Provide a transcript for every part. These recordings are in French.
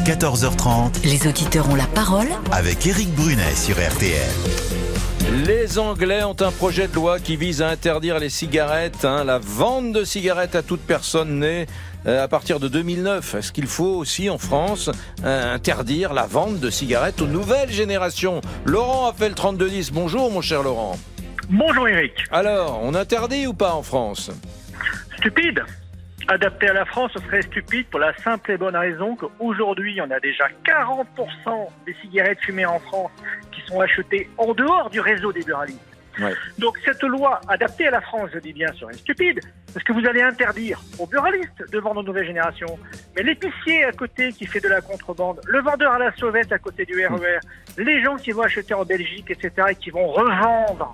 14h30. Les auditeurs ont la parole Avec Éric Brunet sur RTL. Les Anglais ont un projet de loi qui vise à interdire les cigarettes, la vente de cigarettes à toute personne née à partir de 2009. Est-ce qu'il faut aussi en France interdire la vente de cigarettes aux nouvelles générations? Laurent a fait le 3210. Bonjour mon cher Laurent. Bonjour Eric. Alors, on interdit ou pas en France? Stupide. Adapté à la France, ce serait stupide pour la simple et bonne raison qu'aujourd'hui, on a déjà 40% des cigarettes fumées en France qui sont achetées en dehors du réseau des buralistes. Ouais. Donc cette loi adaptée à la France, je dis bien, serait stupide, parce que vous allez interdire aux buralistes de vendre aux nouvelles générations. Mais l'épicier à côté qui fait de la contrebande, le vendeur à la sauvette à côté du RER, les gens qui vont acheter en Belgique, etc., et qui vont revendre...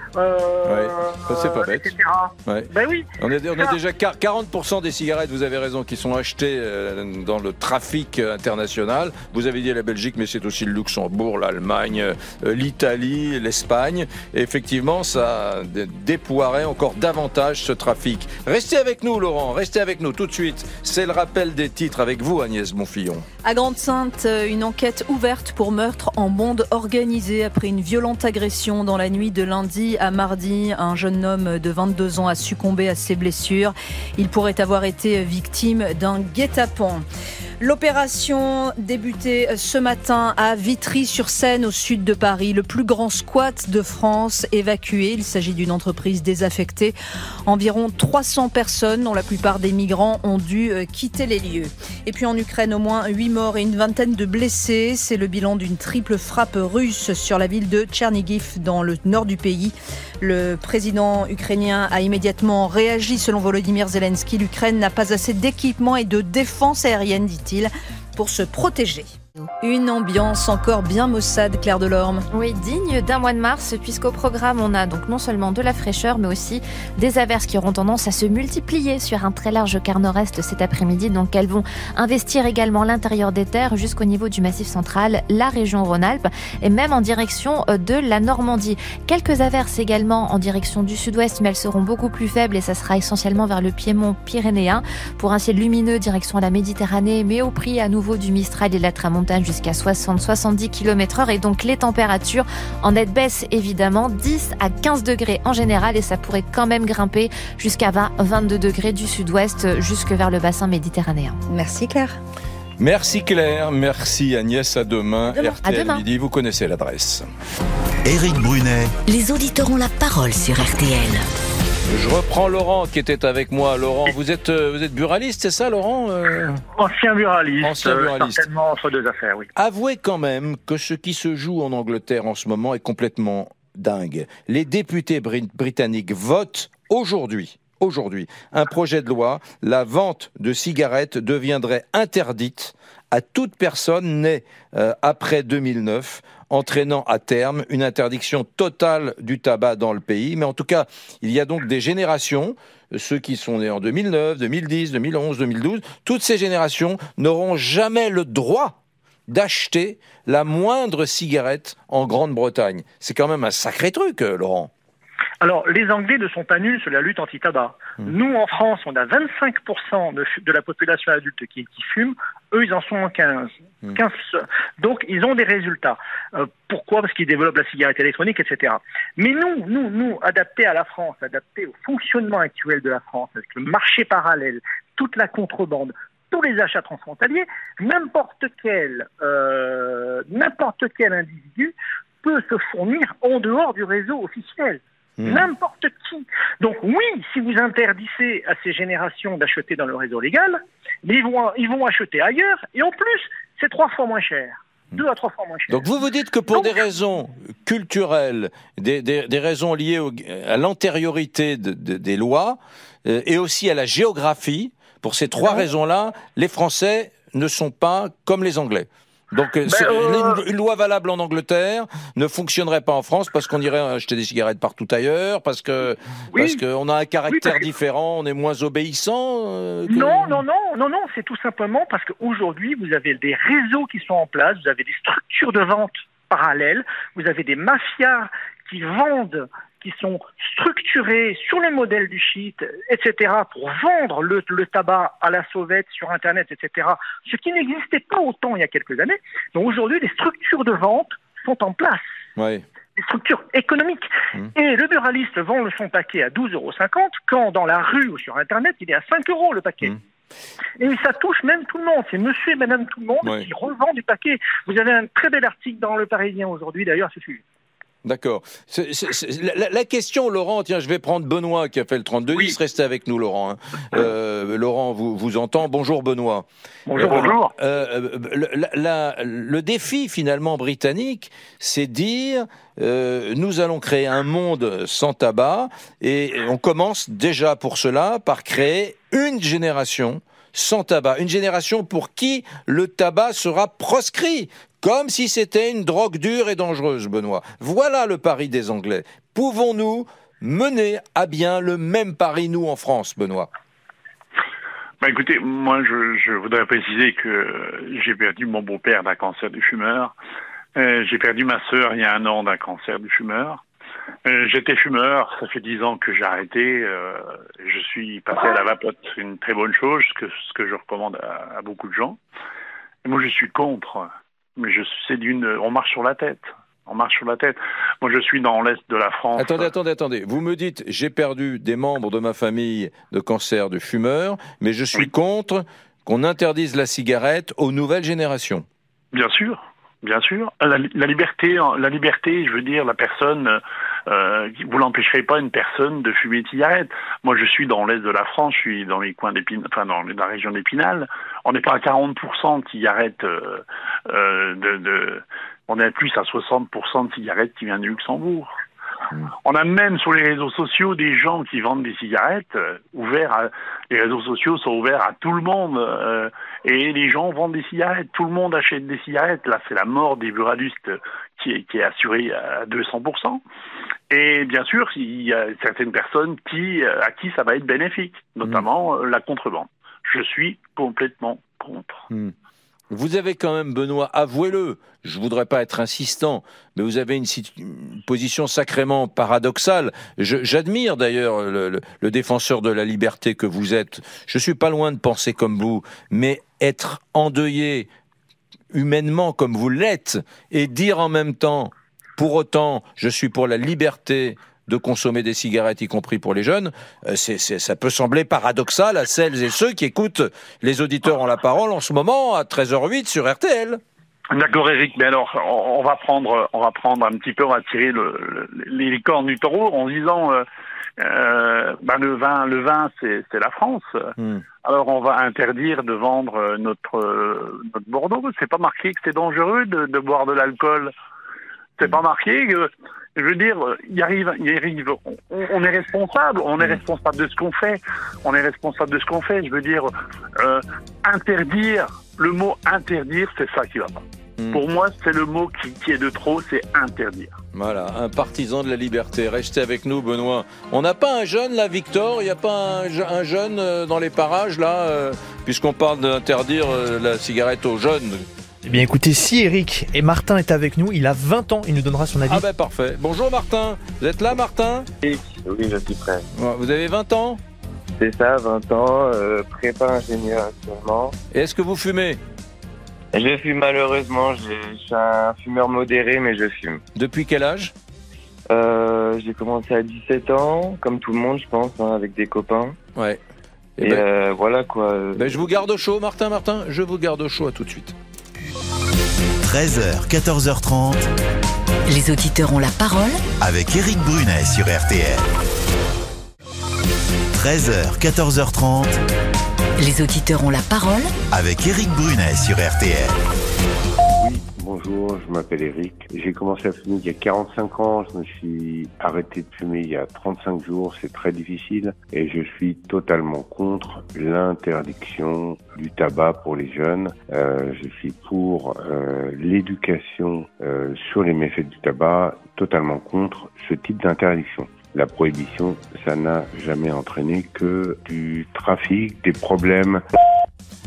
ça c'est pas bête. Etc. Ouais. Ben oui. On est déjà 40% des cigarettes, vous avez raison, qui sont achetées dans le trafic international. Vous avez dit la Belgique, mais c'est aussi le Luxembourg, l'Allemagne, l'Italie, l'Espagne. Et effectivement, ça déploierait encore davantage ce trafic. Restez avec nous, Laurent, restez avec nous tout de suite. C'est le rappel des titres avec vous, Agnès Bonfillon. À Grande-Synthe, une enquête ouverte pour meurtre en bande organisée après une violente agression dans la nuit de lundi à mardi. Un jeune homme de 22 ans a succombé à ses blessures. Il pourrait avoir été victime d'un guet-apens. L'opération débutée ce matin à Vitry-sur-Seine, au sud de Paris. Le plus grand squat de France évacué. Il s'agit d'une entreprise désaffectée. Environ 300 personnes, dont la plupart des migrants, ont dû quitter les lieux. Et puis en Ukraine, au moins 8 morts et une vingtaine de blessés. C'est le bilan d'une triple frappe russe sur la ville de Tchernigiv, dans le nord du pays. Le président ukrainien a immédiatement réagi. Selon Volodymyr Zelensky, l'Ukraine n'a pas assez d'équipement et de défense aérienne, dit-il, pour se protéger. Une ambiance encore bien maussade, Claire Delorme. Oui, digne d'un mois de mars, puisqu'au programme, on a donc non seulement de la fraîcheur, mais aussi des averses qui auront tendance à se multiplier sur un très large quart nord-est cet après-midi. Donc elles vont investir également l'intérieur des terres jusqu'au niveau du Massif central, la région Rhône-Alpes et même en direction de la Normandie. Quelques averses également en direction du sud-ouest, mais elles seront beaucoup plus faibles et ça sera essentiellement vers le Piémont pyrénéen pour un ciel lumineux direction la Méditerranée, mais au prix à nouveau du Mistral et de la Tramontane jusqu'à 60-70 km/h et donc les températures en nette baisse évidemment, 10 à 15 degrés en général et ça pourrait quand même grimper jusqu'à 20-22 degrés du sud-ouest jusque vers le bassin méditerranéen. Merci Claire. Merci Claire, merci Agnès, à demain. RTL à demain. Midi, vous connaissez l'adresse. Éric Brunet. Les auditeurs ont la parole sur RTL. Je reprends Laurent qui était avec moi. Laurent, vous êtes buraliste, c'est ça Laurent? Ancien buraliste, certainement entre deux affaires, oui. Avouez quand même que ce qui se joue en Angleterre en ce moment est complètement dingue. Les députés britanniques votent aujourd'hui, un projet de loi. La vente de cigarettes deviendrait interdite à toute personne née après 2009, entraînant à terme une interdiction totale du tabac dans le pays. Mais en tout cas, il y a donc des générations, ceux qui sont nés en 2009, 2010, 2011, 2012, toutes ces générations n'auront jamais le droit d'acheter la moindre cigarette en Grande-Bretagne. C'est quand même un sacré truc, Laurent. Alors, les Anglais ne sont pas nuls sur la lutte anti-tabac. Nous, en France, on a 25% de la population adulte qui fume. Eux, ils en sont en 15. Donc, ils ont des résultats. Pourquoi? Parce qu'ils développent la cigarette électronique, etc. Mais nous, adaptés à la France, adaptés au fonctionnement actuel de la France, avec le marché parallèle, toute la contrebande, tous les achats transfrontaliers, n'importe quel individu peut se fournir en dehors du réseau officiel. N'importe qui. Donc oui, si vous interdisez à ces générations d'acheter dans le réseau légal, ils vont acheter ailleurs et en plus, c'est 3 fois moins cher. 2 à 3 fois moins cher. Donc vous dites que pour des raisons culturelles, des raisons liées à l'antériorité des lois et aussi à la géographie, pour ces 3 raisons-là, les Français ne sont pas comme les Anglais. Donc une loi valable en Angleterre ne fonctionnerait pas en France parce qu'on irait acheter des cigarettes partout ailleurs, parce qu'on a un caractère différent, on est moins obéissant. Non, c'est tout simplement parce qu'aujourd'hui vous avez des réseaux qui sont en place, vous avez des structures de vente parallèles, vous avez des mafias qui vendent qui sont structurés sur le modèle du shit, etc., pour vendre le tabac à la sauvette sur Internet, etc., ce qui n'existait pas autant il y a quelques années. Donc aujourd'hui, les structures de vente sont en place. Ouais. Des structures économiques. Et le buraliste vend son paquet à 12,50 € quand dans la rue ou sur Internet, il est à 5 € le paquet. Et ça touche même tout le monde. C'est monsieur et madame tout le monde qui revend du paquet. Vous avez un très bel article dans Le Parisien aujourd'hui, d'ailleurs, à ce sujet. D'accord. La question, Laurent, tiens, je vais prendre Benoît qui a fait le 3210. Restez avec nous, Laurent. Laurent vous entend. Bonjour, Benoît. Bonjour. Le défi, finalement, britannique, c'est dire nous allons créer un monde sans tabac et on commence déjà pour cela par créer une génération sans tabac. Une génération pour qui le tabac sera proscrit. Comme si c'était une drogue dure et dangereuse, Benoît. Voilà le pari des Anglais. Pouvons-nous mener à bien le même pari, nous, en France, Benoît ? Écoutez, moi, je voudrais préciser que j'ai perdu mon beau-père d'un cancer du fumeur. J'ai perdu ma sœur il y a 1 an d'un cancer du fumeur. J'étais fumeur, ça fait 10 ans que j'ai arrêté. Je suis passé à la vapote, c'est une très bonne chose, ce que je recommande à beaucoup de gens. Et moi, je suis contre. Mais on marche sur la tête. Moi, je suis dans l'est de la France. Attendez. Vous me dites, j'ai perdu des membres de ma famille de cancer de fumeur, mais je suis contre qu'on interdise la cigarette aux nouvelles générations. Bien sûr. La liberté, je veux dire, la personne, vous n'empêcherez pas une personne de fumer une cigarette. Moi, je suis dans l'est de la France, je suis dans les coins d'Épinal, dans la région d'Épinal. On n'est pas à 40% de cigarettes, on est plus à 60% de cigarettes qui viennent du Luxembourg. On a même sur les réseaux sociaux des gens qui vendent des cigarettes les réseaux sociaux sont ouverts à tout le monde et les gens vendent des cigarettes, tout le monde achète des cigarettes. Là, c'est la mort des buralistes qui est assurée à 200%. Et bien sûr, il y a certaines personnes à qui ça va être bénéfique, notamment la contrebande. Je suis complètement contre. Vous avez quand même, Benoît, avouez-le, je voudrais pas être insistant, mais vous avez une position sacrément paradoxale. J'admire d'ailleurs le défenseur de la liberté que vous êtes. Je suis pas loin de penser comme vous, mais être endeuillé humainement comme vous l'êtes et dire en même temps, pour autant, je suis pour la liberté de consommer des cigarettes, y compris pour les jeunes, ça peut sembler paradoxal à celles et ceux qui écoutent les auditeurs ont la parole en ce moment à 13h08 sur RTL. D'accord, Eric, mais alors on va prendre un petit peu, on va tirer les cornes du taureau en disant le vin c'est la France. Alors on va interdire de vendre notre Bordeaux. C'est pas marqué que c'est dangereux de boire de l'alcool. C'est pas marqué que, je veux dire, il arrive, on est responsable de ce qu'on fait. Je veux dire, interdire, le mot interdire, c'est ça qui va pas. Pour moi, c'est le mot qui est de trop, c'est interdire. Voilà, un partisan de la liberté. Restez avec nous, Benoît. On n'a pas un jeune, là, Victor ? Il n'y a pas un jeune dans les parages, là, puisqu'on parle d'interdire la cigarette aux jeunes ? Eh bien écoutez, si Eric et Martin est avec nous, il a 20 ans, il nous donnera son avis. Ah ben parfait. Bonjour Martin, vous êtes là Martin ? Oui, je suis prêt. Vous avez 20 ans ? C'est ça, 20 ans, prépa ingénieur actuellement. Et est-ce que vous fumez ? Je fume malheureusement, je suis un fumeur modéré mais je fume. Depuis quel âge ? J'ai commencé à 17 ans, comme tout le monde je pense, avec des copains. Ouais. Et voilà quoi. Je vous garde au chaud Martin, je vous garde au chaud, à tout de suite. 13h, 14h30. Les auditeurs ont la parole avec Éric Brunet sur RTL. 13h, 14h30. Les auditeurs ont la parole avec Éric Brunet sur RTL. Oui, bonjour, je m'appelle Éric. J'ai commencé à fumer il y a 45 ans. Je me suis arrêté de fumer il y a 35 jours. C'est très difficile. Et je suis totalement contre l'interdiction du tabac pour les jeunes. Je suis pour l'éducation sur les méfaits du tabac. Totalement contre ce type d'interdiction. La prohibition, ça n'a jamais entraîné que du trafic, des problèmes.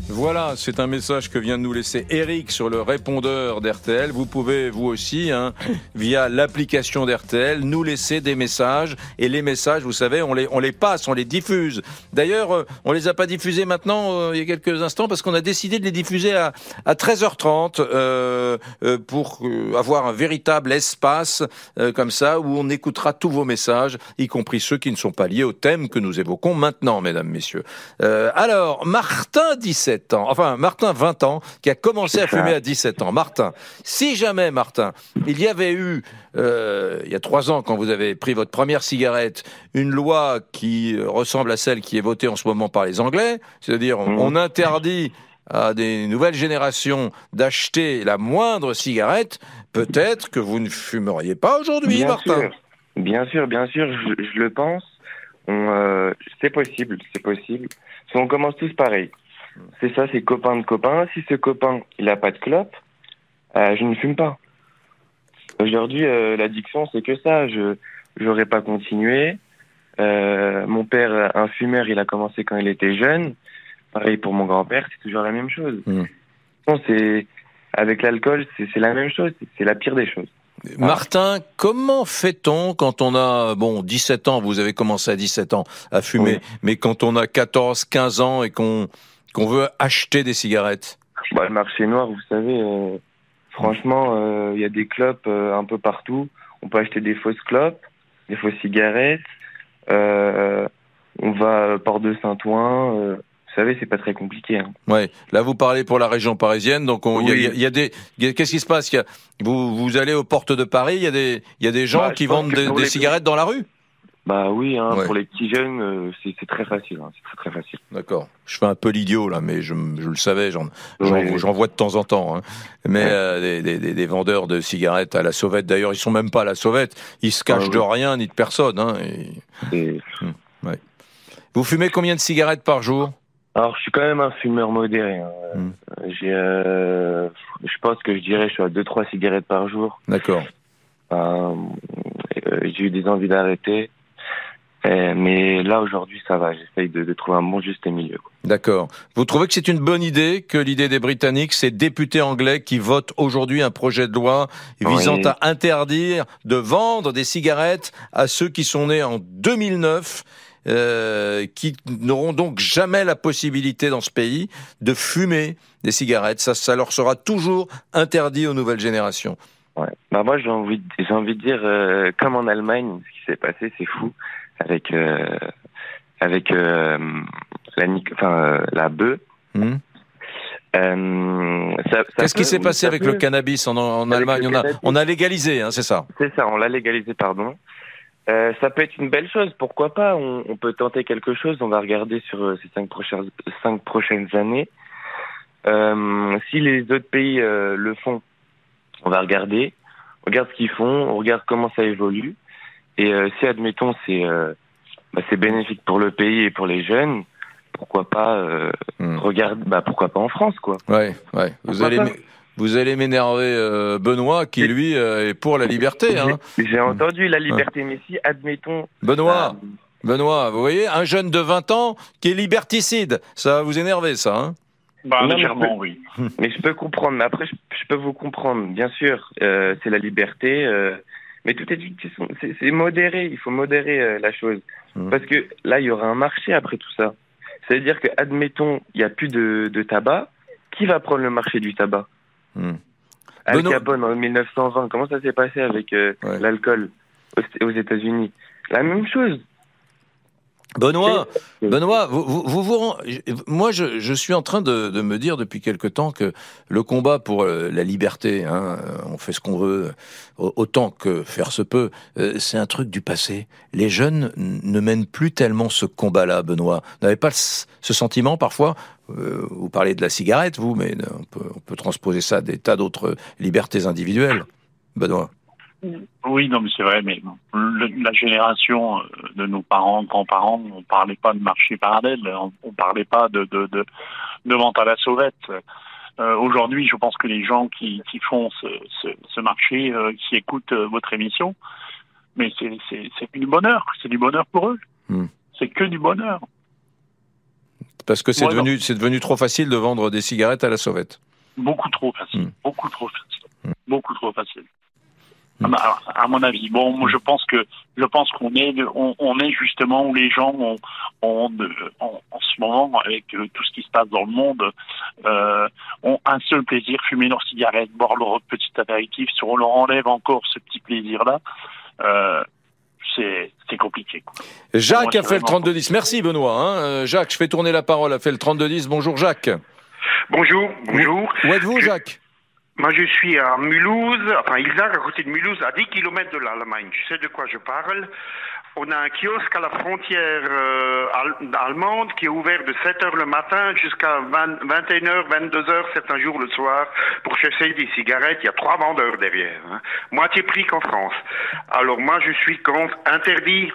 Voilà, c'est un message que vient de nous laisser Eric sur le répondeur d'RTL. Vous pouvez, vous aussi, via l'application d'RTL, nous laisser des messages. Et les messages, vous savez, on les passe, on les diffuse. D'ailleurs, on les a pas diffusés maintenant, il y a quelques instants, parce qu'on a décidé de les diffuser à 13h30 pour avoir un véritable espace comme ça, où on écoutera tous vos messages, y compris ceux qui ne sont pas liés au thème que nous évoquons maintenant, mesdames, messieurs. Alors, Martin, 20 ans, qui a commencé à fumer à 17 ans. Martin, si jamais, Martin, il y avait eu, il y a 3 ans, quand vous avez pris votre première cigarette, une loi qui ressemble à celle qui est votée en ce moment par les Anglais, c'est-à-dire on interdit à des nouvelles générations d'acheter la moindre cigarette, peut-être que vous ne fumeriez pas aujourd'hui, Martin. Bien sûr, je le pense. C'est possible. Si on commence tous pareil. C'est ça, c'est copain de copain. Si ce copain, il a pas de clope, je ne fume pas. Aujourd'hui, l'addiction, c'est que ça. J'aurais pas continué. Mon père, un fumeur, il a commencé quand il était jeune. Pareil pour mon grand-père, c'est toujours la même chose. Bon, avec l'alcool, c'est la même chose. C'est la pire des choses. Martin, comment fait-on quand on a 17 ans, vous avez commencé à 17 ans à fumer, mais quand on a 14, 15 ans et qu'on veut acheter des cigarettes? Le marché noir, vous savez, franchement, il y a des clopes un peu partout. On peut acheter des fausses clopes, des fausses cigarettes. On va à Port de Saint-Ouen. Vous savez, c'est pas très compliqué. Ouais. Là, vous parlez pour la région parisienne, donc qu'est-ce qui se passe? Vous allez aux portes de Paris, il y a des gens qui vendent des cigarettes dans la rue? Oui, pour les petits jeunes, c'est très facile. C'est très facile. D'accord. Je fais un peu l'idiot là, mais je le savais, j'en vois de temps en temps. Mais des vendeurs de cigarettes à la sauvette, d'ailleurs, ils sont même pas à la sauvette, ils se cachent de rien ni de personne. Vous fumez combien de cigarettes par jour? Alors, je suis quand même un fumeur modéré. Je pense que je suis à 2-3 cigarettes par jour. D'accord. J'ai eu des envies d'arrêter. Mais là, aujourd'hui, ça va. J'essaye de trouver un bon juste milieu. D'accord. Vous trouvez que c'est une bonne idée que l'idée des Britanniques, ces députés anglais qui votent aujourd'hui un projet de loi visant à interdire de vendre des cigarettes à ceux qui sont nés en 2009, qui n'auront donc jamais la possibilité dans ce pays de fumer des cigarettes. Ça leur sera toujours interdit aux nouvelles générations. Moi, j'ai envie de dire, comme en Allemagne, ce qui s'est passé, c'est fou. Avec la bœuf. Qu'est-ce qui s'est passé avec le cannabis en Allemagne? On a légalisé, c'est ça? C'est ça, on l'a légalisé, pardon. Ça peut être une belle chose, pourquoi pas? On peut tenter quelque chose, on va regarder sur ces 5 prochaines années. Si les autres pays le font, on va regarder. On regarde ce qu'ils font, on regarde comment ça évolue. Et si, admettons, c'est bénéfique pour le pays et pour les jeunes, pourquoi pas pourquoi pas en France, quoi. Ouais. Vous allez m'énerver Benoît, qui lui est pour la liberté. J'ai entendu la liberté, mais si, admettons... Benoît, vous voyez, un jeune de 20 ans qui est liberticide, ça va vous énerver, ça, légèrement, oui. Mais je peux comprendre, mais après, je peux vous comprendre, bien sûr, c'est la liberté... mais tout est c'est modéré, il faut modérer la chose. Parce que là, il y aura un marché après tout ça. C'est-à-dire que, admettons, il n'y a plus de tabac, qui va prendre le marché du tabac? Al Capone en 1920, comment ça s'est passé avec l'alcool aux États-Unis? La même chose. Benoît, moi je suis en train de me dire depuis quelque temps que le combat pour la liberté, on fait ce qu'on veut, autant que faire se peut, c'est un truc du passé. Les jeunes ne mènent plus tellement ce combat-là, Benoît. Vous n'avez pas ce sentiment parfois? Vous parlez de la cigarette, vous, mais on peut transposer ça à des tas d'autres libertés individuelles, Benoît. Oui, non, mais c'est vrai, mais la génération de nos parents, grands-parents, on parlait pas de marché parallèle, on parlait pas de vente à la sauvette. Aujourd'hui, je pense que les gens qui font ce marché, qui écoutent votre émission, mais c'est du bonheur pour eux. C'est que du bonheur. Parce que c'est devenu trop facile de vendre des cigarettes à la sauvette. Beaucoup trop facile. À mon avis. Bon, moi, je pense qu'on est justement où les gens ont en ce moment, avec tout ce qui se passe dans le monde, ont un seul plaisir, fumer leur cigarette, boire leur petit apéritif. Si on leur enlève encore ce petit plaisir-là, c'est compliqué, quoi. Jacques a fait le 32-10. Merci Benoît. Jacques, je fais tourner la parole, a fait le 32-10. Bonjour Jacques. Bonjour. Où êtes-vous Jacques? Moi, je suis à Mulhouse, Ilzach, à côté de Mulhouse, à 10 km de l'Allemagne. Tu sais de quoi je parle. On a un kiosque à la frontière allemande qui est ouvert de 7h le matin jusqu'à 21h, 22h, certains jours le soir, pour chercher des cigarettes. Il y a 3 vendeurs derrière. Moitié prix qu'en France. Alors moi, je suis contre d'interdire.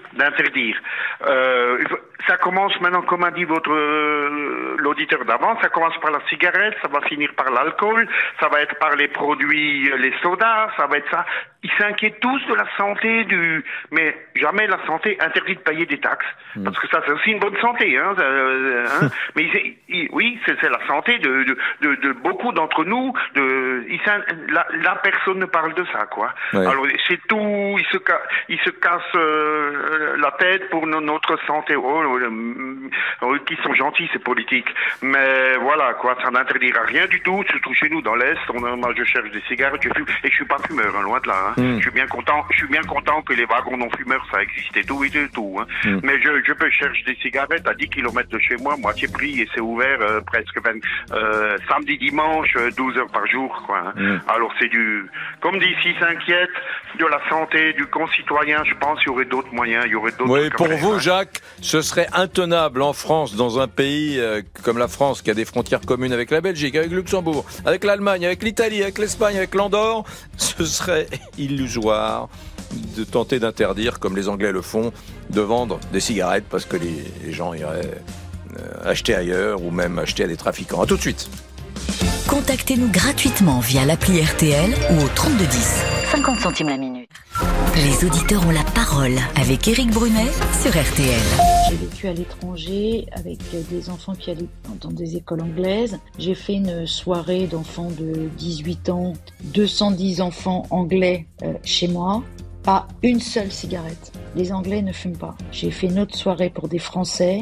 Ça commence maintenant, comme a dit l'auditeur d'avant, ça commence par la cigarette, ça va finir par l'alcool, ça va être par les produits, les sodas, ça va être ça. Ils s'inquiètent tous de la santé mais jamais la santé interdit de payer des taxes. Parce que ça, c'est aussi une bonne santé, Mais oui, c'est la santé de beaucoup d'entre nous. La personne ne parle de ça, quoi. Ouais. Alors, c'est tout, ils se cassent la tête pour notre santé. Qui sont gentils, ces politiques. Mais voilà, quoi, ça n'interdira rien du tout, surtout chez nous dans l'Est. Moi, je cherche des cigarettes, je fume, et je suis pas fumeur, loin de là. Je suis bien content que les wagons non-fumeurs, ça existait tout. Mais je peux chercher des cigarettes à 10 km de chez moi, moitié prix, et c'est ouvert presque samedi, dimanche, 12 heures par jour, quoi. Alors c'est comme dit, s'ils s'inquiètent de la santé du concitoyen, je pense qu'il y aurait d'autres moyens, Oui, pour vous, Jacques, ce serait intenable en France, dans un pays comme la France, qui a des frontières communes avec la Belgique, avec le Luxembourg, avec l'Allemagne, avec l'Italie, avec l'Espagne, avec l'Andorre, ce serait illusoire de tenter d'interdire, comme les Anglais le font, de vendre des cigarettes parce que les gens iraient acheter ailleurs ou même acheter à des trafiquants. À tout de suite. Contactez-nous gratuitement via l'appli RTL ou au 3210. 50 centimes la minute. Les auditeurs ont la parole avec Éric Brunet sur RTL. J'ai vécu à l'étranger avec des enfants qui allaient dans des écoles anglaises. J'ai fait une soirée d'enfants de 18 ans, 210 enfants anglais chez moi. Pas une seule cigarette. Les Anglais ne fument pas. J'ai fait une autre soirée pour des Français,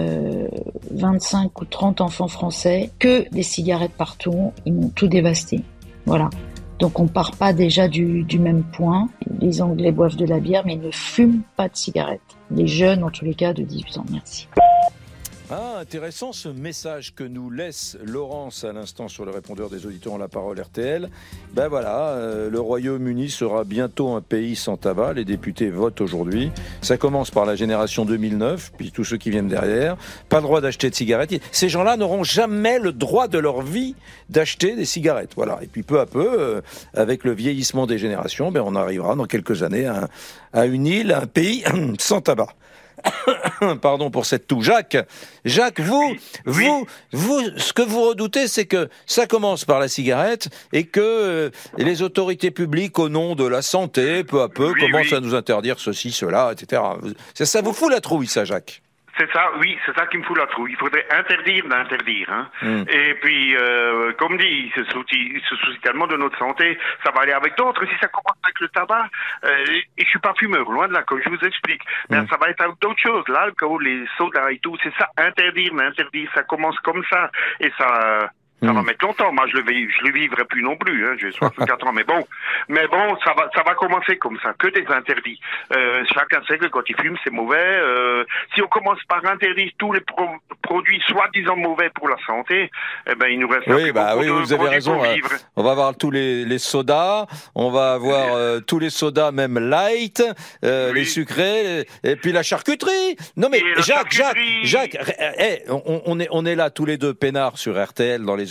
25 ou 30 enfants français, que des cigarettes partout. Ils m'ont tout dévasté. Voilà. Donc on part pas déjà du même point. Les Anglais boivent de la bière, mais ils ne fument pas de cigarettes. Les jeunes, en tous les cas, de 18 ans. Merci. Ah, intéressant ce message que nous laisse Laurence à l'instant sur le répondeur des auditeurs ont la parole RTL. Ben voilà, le Royaume-Uni sera bientôt un pays sans tabac. Les députés votent aujourd'hui. Ça commence par la génération 2009, puis tous ceux qui viennent derrière. Pas le droit d'acheter de cigarettes. Ces gens-là n'auront jamais le droit de leur vie d'acheter des cigarettes. Voilà. Et puis peu à peu, avec le vieillissement des générations, ben on arrivera dans quelques années à une île, à un pays sans tabac. Pardon pour cette toux. Jacques, vous, ce que vous redoutez, c'est que ça commence par la cigarette et que les autorités publiques, au nom de la santé, peu à peu, commencent à nous interdire ceci, cela, etc. Ça vous fout la trouille, ça, Jacques? C'est ça, oui, c'est ça qui me fout la trouille. Il faudrait interdire d'interdire. Et puis, comme dit, il se soucie tellement de notre santé, ça va aller avec d'autres. Si ça commence avec le tabac, et je suis pas fumeur, loin de là, comme je vous explique. Mais ça va être avec d'autres choses, l'alcool, les sodas et tout. C'est ça, interdire, ça commence comme ça. Et ça va mettre longtemps. Moi, je le vivrai plus non plus. J'ai 64 ans. Mais bon, ça va commencer comme ça. Que des interdits. Chacun sait que quand il fume, c'est mauvais. Si on commence par interdire tous les produits soi-disant mauvais pour la santé, il nous reste oui, vous avez raison. On va avoir tous les sodas. On va avoir tous les sodas, même light, les sucrés, et puis la charcuterie. Non mais Jacques, on est là tous les deux peinards sur RTL dans les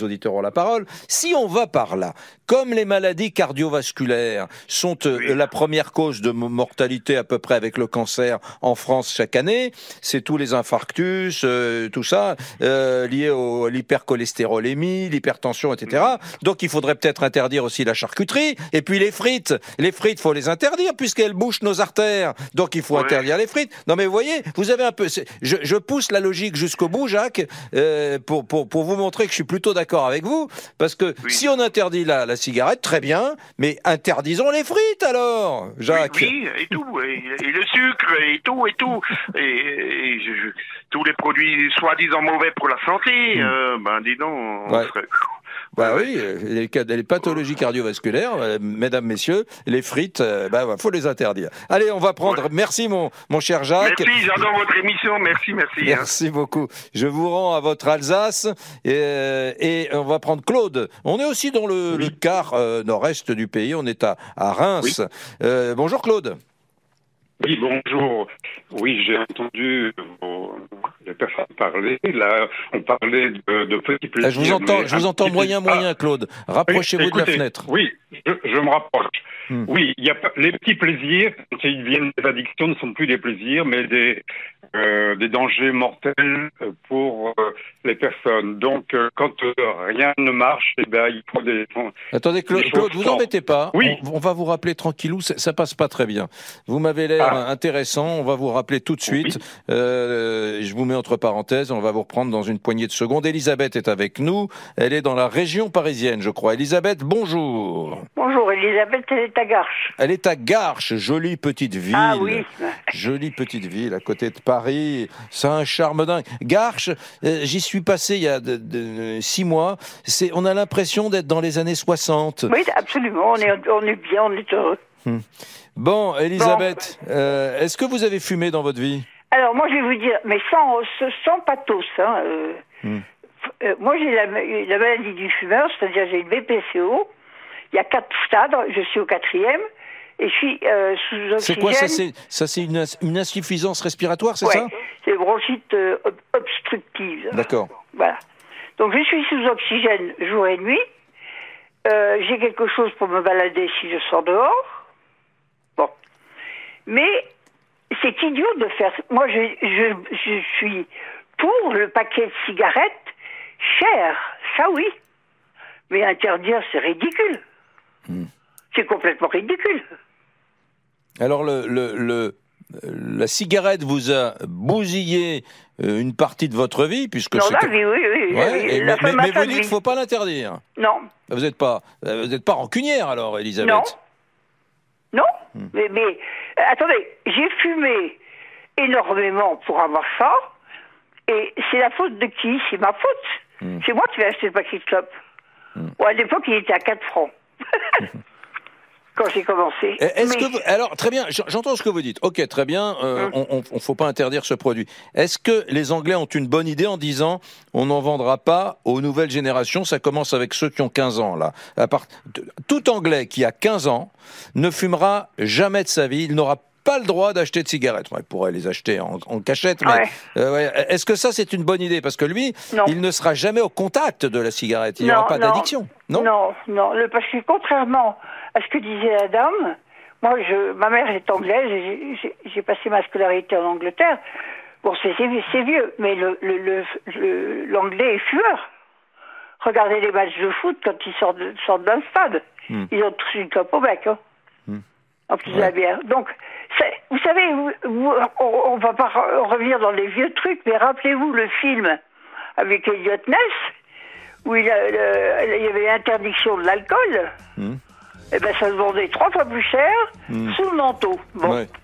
les auditeurs ont la parole. Si on va par là, comme les maladies cardiovasculaires sont la première cause de mortalité à peu près avec le cancer en France chaque année, c'est tous les infarctus, tout ça, lié à l'hypercholestérolémie, l'hypertension, etc. Donc il faudrait peut-être interdire aussi la charcuterie, et puis les frites. Les frites, faut les interdire puisqu'elles bouchent nos artères. Donc il faut interdire les frites. Non mais vous voyez, vous avez un peu... Je pousse la logique jusqu'au bout, Jacques, pour vous montrer que je suis plutôt d'accord avec vous, parce que si on interdit la cigarette, très bien, mais interdisons les frites alors, Jacques. Oui, et tout, et le sucre, et tout, et tous les produits soi-disant mauvais pour la santé, dis donc, on serait... Oui, les pathologies cardiovasculaires, mesdames, messieurs, les frites, faut les interdire. Allez, on va prendre... Merci mon cher Jacques. Merci, j'adore votre émission, merci. Merci beaucoup. Je vous rends à votre Alsace et on va prendre Claude. On est aussi dans le quart nord-est du pays, on est à Reims. Oui. Bonjour Claude. Oui, bonjour. Oui, j'ai entendu les personnes parler. Là, on parlait de petits plaisirs. Je vous entends moyen, Claude. Rapprochez-vous de la fenêtre. Oui, je me rapproche. Oui, il y a les petits plaisirs, quand ils viennent des addictions, ne sont plus des plaisirs, mais des dangers mortels pour les personnes. Donc, quand rien ne marche, il faut des... Attendez, Claude, vous embêtez pas. Oui. On va vous rappeler tranquillou, ça passe pas très bien. Vous m'avez l'air intéressant, on va vous rappeler tout de suite. Oui. Je vous mets entre parenthèses, on va vous reprendre dans une poignée de secondes. Elisabeth est avec nous, elle est dans la région parisienne, je crois. Elisabeth, bonjour. Bonjour, Elisabeth, elle est à Garches. Elle est à Garches, jolie petite ville. Ah oui. Jolie petite ville à côté de Paris, c'est un charme dingue. Garches, j'y suis passé il y a 6 mois, on a l'impression d'être dans les années 60. Oui, absolument, on est bien, on est heureux. Bon, Elisabeth, est-ce que vous avez fumé dans votre vie ? Alors moi je vais vous dire, mais sans pathos. Moi j'ai la maladie du fumeur, c'est-à-dire j'ai une BPCO. Il y a 4 stades, je suis au 4e, et je suis sous oxygène. C'est quoi ça? C'est une insuffisance respiratoire, c'est ça? C'est bronchite obstructive. D'accord. Voilà. Donc je suis sous oxygène jour et nuit. J'ai quelque chose pour me balader si je sors dehors. Bon. Mais c'est idiot de faire... Moi, je suis pour le paquet de cigarettes cher, ça oui. Mais interdire, c'est ridicule. C'est complètement ridicule. Alors, la cigarette vous a bousillé une partie de votre vie, puisque oui. Mais vous dites qu'il ne faut pas l'interdire. Non. Vous n'êtes pas rancunière, alors, Elisabeth? Non. Mais attendez, j'ai fumé énormément pour avoir ça, et c'est la faute de qui? C'est ma faute. C'est moi qui vais acheter le paquet de clopes. Bon, à l'époque, il était à 4 francs. Quand j'ai commencé. Alors, très bien, j'entends ce que vous dites. Ok, très bien, on faut pas interdire ce produit. Est-ce que les Anglais ont une bonne idée en disant on n'en vendra pas aux nouvelles générations? Ça commence avec ceux qui ont 15 ans, là. Tout Anglais qui a 15 ans ne fumera jamais de sa vie, il n'aura pas le droit d'acheter de cigarettes. Il pourrait les acheter en cachette, mais est-ce que ça c'est une bonne idée? Parce que lui, il ne sera jamais au contact de la cigarette, il n'y aura pas d'addiction. Non, parce que contrairement à ce que disait la dame, moi, ma mère est anglaise, et j'ai passé ma scolarité en Angleterre. Bon, c'est vieux, mais l'anglais est fumeur. Regardez les matchs de foot quand ils sortent d'un stade. Ils ont tous une clope au bec, en plus de la bière. Donc, vous savez, on va pas revenir dans les vieux trucs, mais rappelez-vous le film avec Elliot Ness, où il y avait l'interdiction de l'alcool. Eh ben, ça se vendait 3 fois plus cher sous le manteau. Bon. Ouais.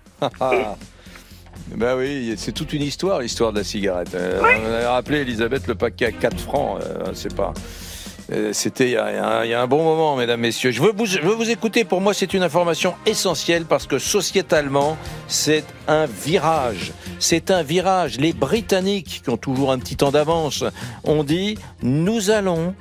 Ben oui, c'est toute une histoire, l'histoire de la cigarette. On avait rappelé, Elisabeth, le paquet à 4 francs. C'est pas... C'était il y a un bon moment, mesdames, messieurs. Je veux vous écouter. Pour moi, c'est une information essentielle parce que sociétalement, c'est un virage. C'est un virage. Les Britanniques, qui ont toujours un petit temps d'avance, ont dit « Nous allons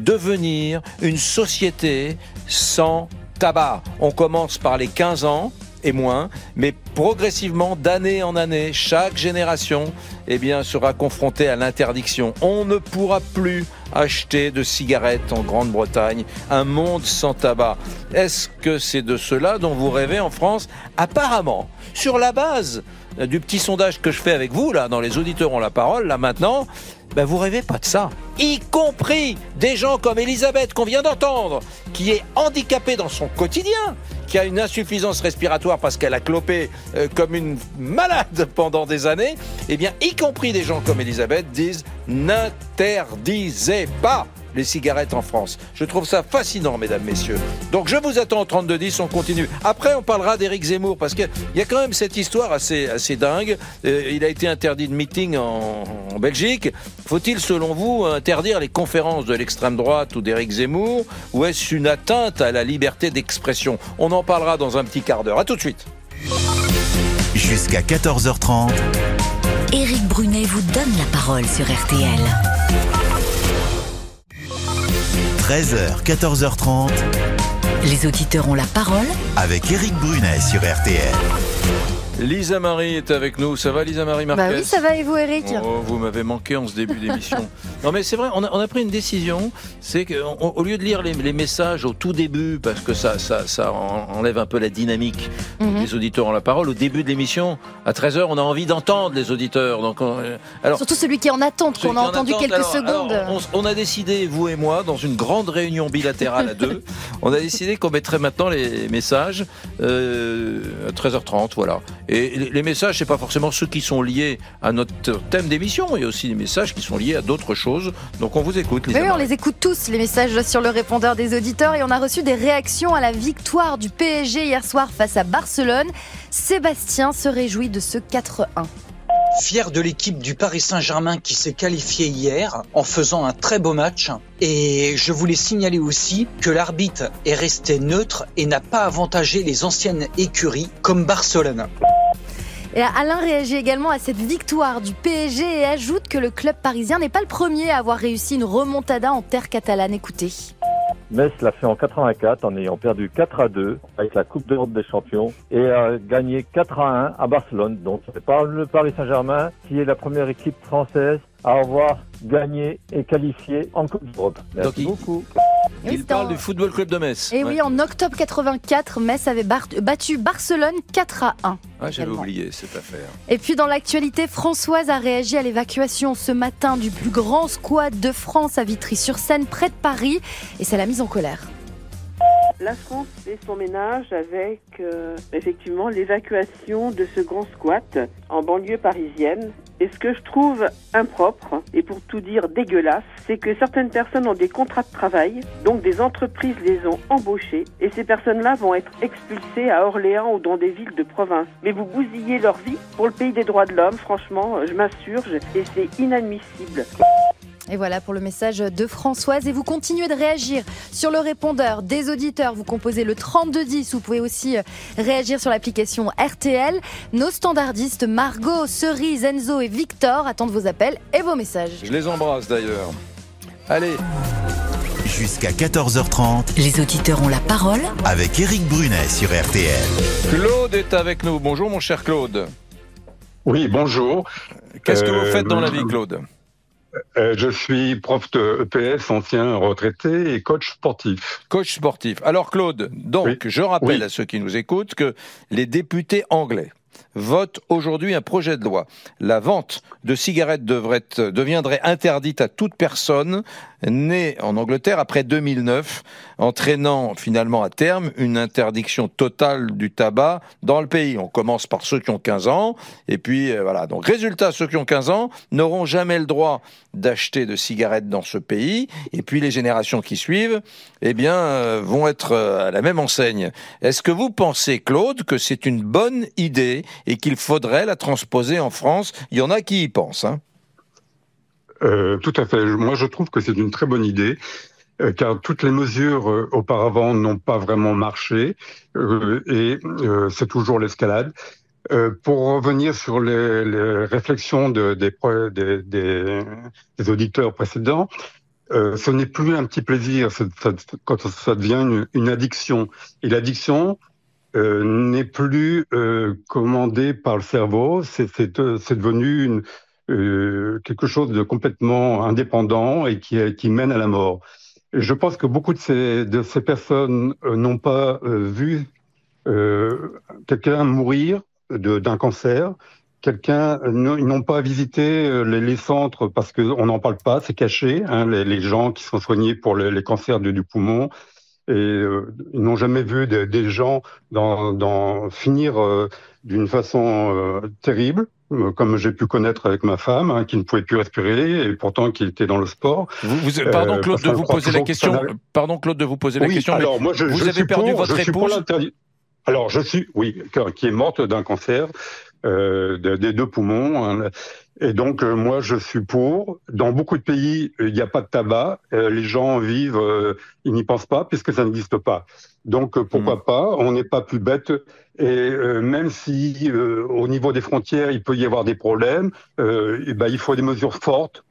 devenir une société sans tabac ». On commence par les 15 ans. et moins, mais progressivement, d'année en année, chaque génération sera confrontée à l'interdiction. On ne pourra plus acheter de cigarettes en Grande-Bretagne, un monde sans tabac. Est-ce que c'est de cela dont vous rêvez en France ? Apparemment, sur la base du petit sondage que je fais avec vous, là, dans Les Auditeurs ont la parole, là maintenant, vous rêvez pas de ça. Y compris des gens comme Elisabeth, qu'on vient d'entendre, qui est handicapée dans son quotidien, qui a une insuffisance respiratoire parce qu'elle a clopé comme une malade pendant des années, y compris des gens comme Elisabeth disent « n'interdisez pas » les cigarettes en France. Je trouve ça fascinant, mesdames, messieurs. Donc je vous attends au 32-10, on continue. Après, on parlera d'Éric Zemmour, parce qu'il y a quand même cette histoire assez dingue. Il a été interdit de meeting en Belgique. Faut-il, selon vous, interdire les conférences de l'extrême droite ou d'Éric Zemmour, ou est-ce une atteinte à la liberté d'expression ? On en parlera dans un petit quart d'heure. À tout de suite. Jusqu'à 14h30. Éric Brunet vous donne la parole sur RTL. 13h, 14h30. Les auditeurs ont la parole avec Éric Brunet sur RTL. Lisa Marie est avec nous. Ça va, Lisa Marie Marquez ? Oui, ça va, et vous, Éric ? Oh, vous m'avez manqué en ce début d'émission. Non, mais c'est vrai, on a pris une décision. C'est qu'au lieu de lire les messages au tout début, parce que ça enlève un peu la dynamique des auditeurs ont la parole, au début de l'émission, à 13h, on a envie d'entendre les auditeurs. Donc, surtout celui qui est en attente, qu'on a entendu quelques secondes. On a décidé, vous et moi, dans une grande réunion bilatérale à deux, on a décidé qu'on mettrait maintenant les messages à 13h30, voilà. Et les messages, c'est pas forcément ceux qui sont liés à notre thème d'émission. Il y a aussi des messages qui sont liés à d'autres choses. Donc on vous écoute, Lisa. Oui, on les écoute tous, les messages sur le répondeur des auditeurs. Et on a reçu des réactions à la victoire du PSG hier soir face à Barcelone. Sébastien se réjouit de ce 4-1. Fier de l'équipe du Paris Saint-Germain qui s'est qualifiée hier en faisant un très beau match. Et je voulais signaler aussi que l'arbitre est resté neutre et n'a pas avantagé les anciennes écuries comme Barcelone. Et Alain réagit également à cette victoire du PSG et ajoute que le club parisien n'est pas le premier à avoir réussi une remontada en terre catalane. Écoutez. Metz l'a fait en 84 en ayant perdu 4-2 avec la Coupe d'Europe des Champions et a gagné 4-1 à Barcelone. Donc c'est pas le Paris Saint-Germain qui est la première équipe française à avoir gagné et qualifié en Coupe d'Europe. Merci beaucoup. Il parle du Football Club de Metz. Et oui, en octobre 84, Metz avait battu Barcelone 4-1. Ah, j'avais oublié cette affaire. Et puis dans l'actualité, Françoise a réagi à l'évacuation ce matin du plus grand squat de France à Vitry-sur-Seine, près de Paris, et ça l'a mise en colère. La France fait son ménage avec effectivement l'évacuation de ce grand squat en banlieue parisienne. Et ce que je trouve impropre, et pour tout dire dégueulasse, c'est que certaines personnes ont des contrats de travail, donc des entreprises les ont embauchées, et ces personnes-là vont être expulsées à Orléans ou dans des villes de province. Mais vous bousillez leur vie pour le pays des droits de l'homme, franchement, je m'insurge, et c'est inadmissible. Et voilà pour le message de Françoise. Et vous continuez de réagir sur le répondeur des auditeurs. Vous composez le 3210. Vous pouvez aussi réagir sur l'application RTL. Nos standardistes Margot, Cerise, Enzo et Victor attendent vos appels et vos messages. Je les embrasse d'ailleurs. Allez. Jusqu'à 14h30. Les auditeurs ont la parole avec Éric Brunet sur RTL. Claude est avec nous. Bonjour mon cher Claude. Oui, bonjour. Qu'est-ce que vous faites dans la vie, Claude ? Je suis prof de EPS, ancien retraité et coach sportif. Coach sportif. Alors Claude, donc oui. Je rappelle à ceux qui nous écoutent que les députés anglais votent aujourd'hui un projet de loi. La vente de cigarettes deviendrait interdite à toute personne née en Angleterre après 2009, entraînant finalement à terme une interdiction totale du tabac dans le pays. On commence par ceux qui ont 15 ans, et puis voilà. Donc résultat, ceux qui ont 15 ans n'auront jamais le droit d'acheter de cigarettes dans ce pays, et puis les générations qui suivent, vont être à la même enseigne. Est-ce que vous pensez, Claude, que c'est une bonne idée et qu'il faudrait la transposer en France ? Il y en a qui y pensent, hein. Tout à fait. Moi, je trouve que c'est une très bonne idée, car toutes les mesures auparavant n'ont pas vraiment marché, et c'est toujours l'escalade. Pour revenir sur les réflexions des auditeurs précédents, ce n'est plus un petit plaisir, quand ça devient une addiction. Et l'addiction, n'est plus commandé par le cerveau. C'est devenu quelque chose de complètement indépendant et qui mène à la mort. Et je pense que beaucoup de ces personnes n'ont pas vu quelqu'un mourir d'un cancer. Ils n'ont pas visité les centres parce qu'on n'en parle pas, c'est caché, hein, les gens qui sont soignés pour les cancers du poumon. Et ils n'ont jamais vu des gens finir d'une façon terrible, comme j'ai pu connaître avec ma femme, hein, qui ne pouvait plus respirer et pourtant qui était dans le sport. Pardon Claude de vous poser la question. Pardon Claude de vous poser la question. Alors moi, vous avez perdu votre épouse. Alors qui est morte d'un cancer des deux poumons. Hein. Et donc, moi, je suis pour. Dans beaucoup de pays, il n'y a pas de tabac. Les gens vivent, ils n'y pensent pas puisque ça n'existe pas. Donc, pourquoi pas? On n'est pas plus bête. Et même si, au niveau des frontières, il peut y avoir des problèmes, il faut des mesures fortes.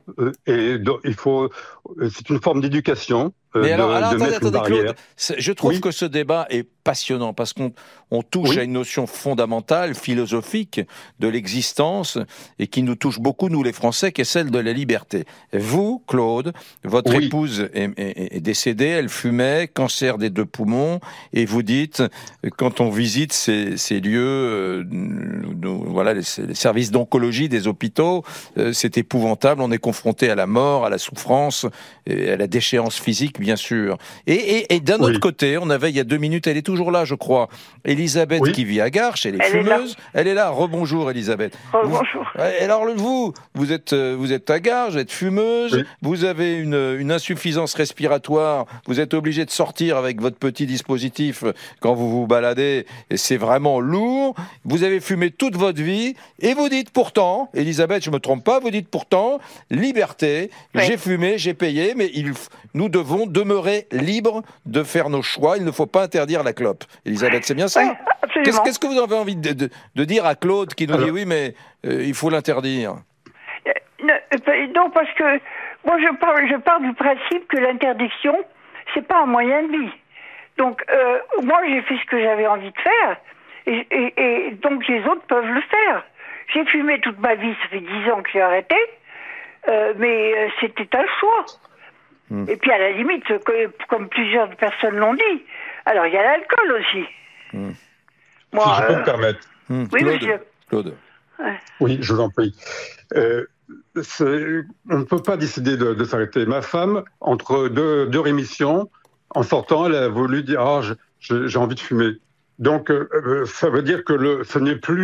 C'est une forme d'éducation. Mais alors, attendez, Claude, je trouve que ce débat est passionnant parce qu'on touche à une notion fondamentale, philosophique de l'existence et qui nous touche beaucoup, nous les Français, qui est celle de la liberté. Vous, Claude, votre épouse est décédée, elle fumait, cancer des deux poumons, et vous dites, quand on visite ces lieux, les services d'oncologie des hôpitaux, c'est épouvantable, on est confronté à la mort, à la souffrance, et à la déchéance physique, bien sûr. Et d'un autre côté, on avait il y a 2 minutes, elle est toujours là, je crois, Elisabeth qui vit à Garches, elle est fumeuse. Elle est là. Rebonjour, Elisabeth. Rebonjour. Alors vous êtes à Garches, vous êtes fumeuse, vous avez une insuffisance respiratoire, vous êtes obligé de sortir avec votre petit dispositif quand vous vous baladez, et c'est vraiment lourd. Vous avez fumé toute votre vie, et vous dites pourtant, Elisabeth, je me trompe pas, vous dites pourtant, liberté, j'ai fumé, j'ai payé, mais nous devons demeurer libres de faire nos choix, il ne faut pas interdire la clope. Elisabeth, c'est bien ça? Qu'est-ce que vous avez envie de dire à Claude qui nous dit oui, mais il faut l'interdire? Non, parce que moi je pars du principe que l'interdiction, c'est pas un moyen de vie. Donc moi j'ai fait ce que j'avais envie de faire et donc les autres peuvent le faire. J'ai fumé toute ma vie, ça fait 10 ans que j'ai arrêté, mais c'était un choix. Et puis à la limite, comme plusieurs personnes l'ont dit, alors il y a l'alcool aussi. Moi, si je peux me permettre. Oui, monsieur. Claude. Oui, je vous en prie. On ne peut pas décider de s'arrêter. Ma femme, entre deux rémissions, en sortant, elle a voulu dire j'ai envie de fumer. Donc, ça veut dire que c'est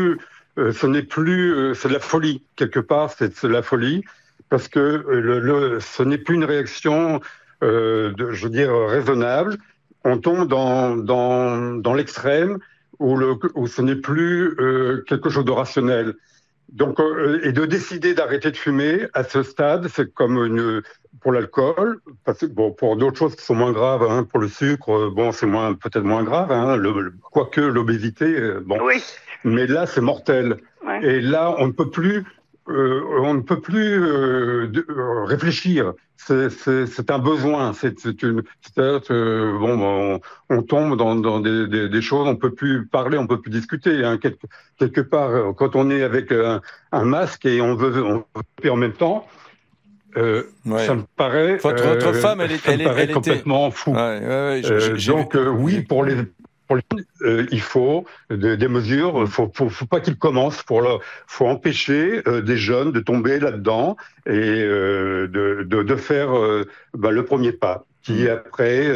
de la folie quelque part. C'est de la folie parce que ce n'est plus une réaction, raisonnable. On tombe dans l'extrême où ce n'est plus quelque chose de rationnel. Donc, et de décider d'arrêter de fumer à ce stade, c'est comme pour l'alcool, pour d'autres choses qui sont moins graves, hein, pour le sucre, c'est peut-être moins grave, hein, quoique l'obésité, oui. Mais là c'est mortel. Ouais. Et là on ne peut plus réfléchir. C'est un besoin. On tombe dans des choses. On peut plus parler, on peut plus discuter. Hein, quelque part, quand on est avec un masque et on veut en même temps, ça me paraît. Votre femme, elle était complètement fou. Donc oui, il faut des mesures. Faut pas qu'ils commencent. Faut empêcher des jeunes de tomber là-dedans et de faire le premier pas, qui après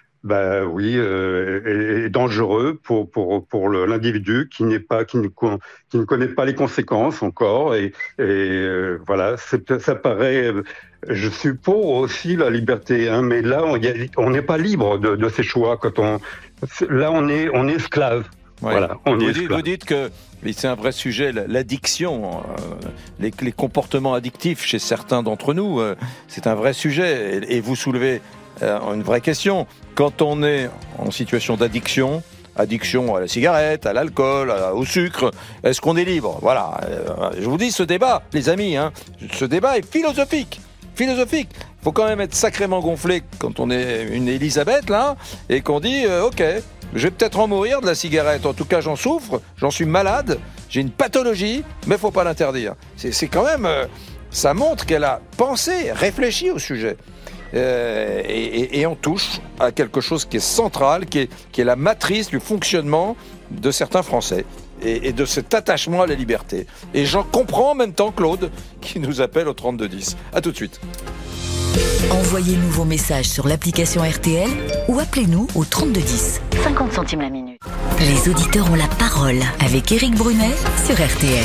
est dangereux pour l'individu qui ne connaît pas les conséquences encore et voilà. Ça paraît. Je suis pour aussi la liberté, hein, mais là on n'est pas libre de ces choix là on est esclave. Ouais. Voilà, vous dites que c'est un vrai sujet, l'addiction, les comportements addictifs chez certains d'entre nous, c'est un vrai sujet. Et vous soulevez une vraie question. Quand on est en situation d'addiction à la cigarette, à l'alcool, au sucre, est-ce qu'on est libre? Voilà. Je vous dis, ce débat, les amis, ce débat est philosophique. philosophique. Il faut quand même être sacrément gonflé quand on est une Elisabeth, là, et qu'on dit ok, je vais peut-être en mourir de la cigarette. En tout cas, j'en souffre, j'en suis malade, j'ai une pathologie, mais il ne faut pas l'interdire. C'est quand même... ça montre qu'elle a pensé, réfléchi au sujet. Et on touche à quelque chose qui est central, qui est la matrice du fonctionnement de certains Français et de cet attachement à la liberté. Et j'en comprends en même temps Claude qui nous appelle au 3210. À tout de suite. Envoyez-nous vos messages sur l'application RTL ou appelez-nous au 3210. 50 centimes la minute. Les auditeurs ont la parole avec Éric Brunet sur RTL.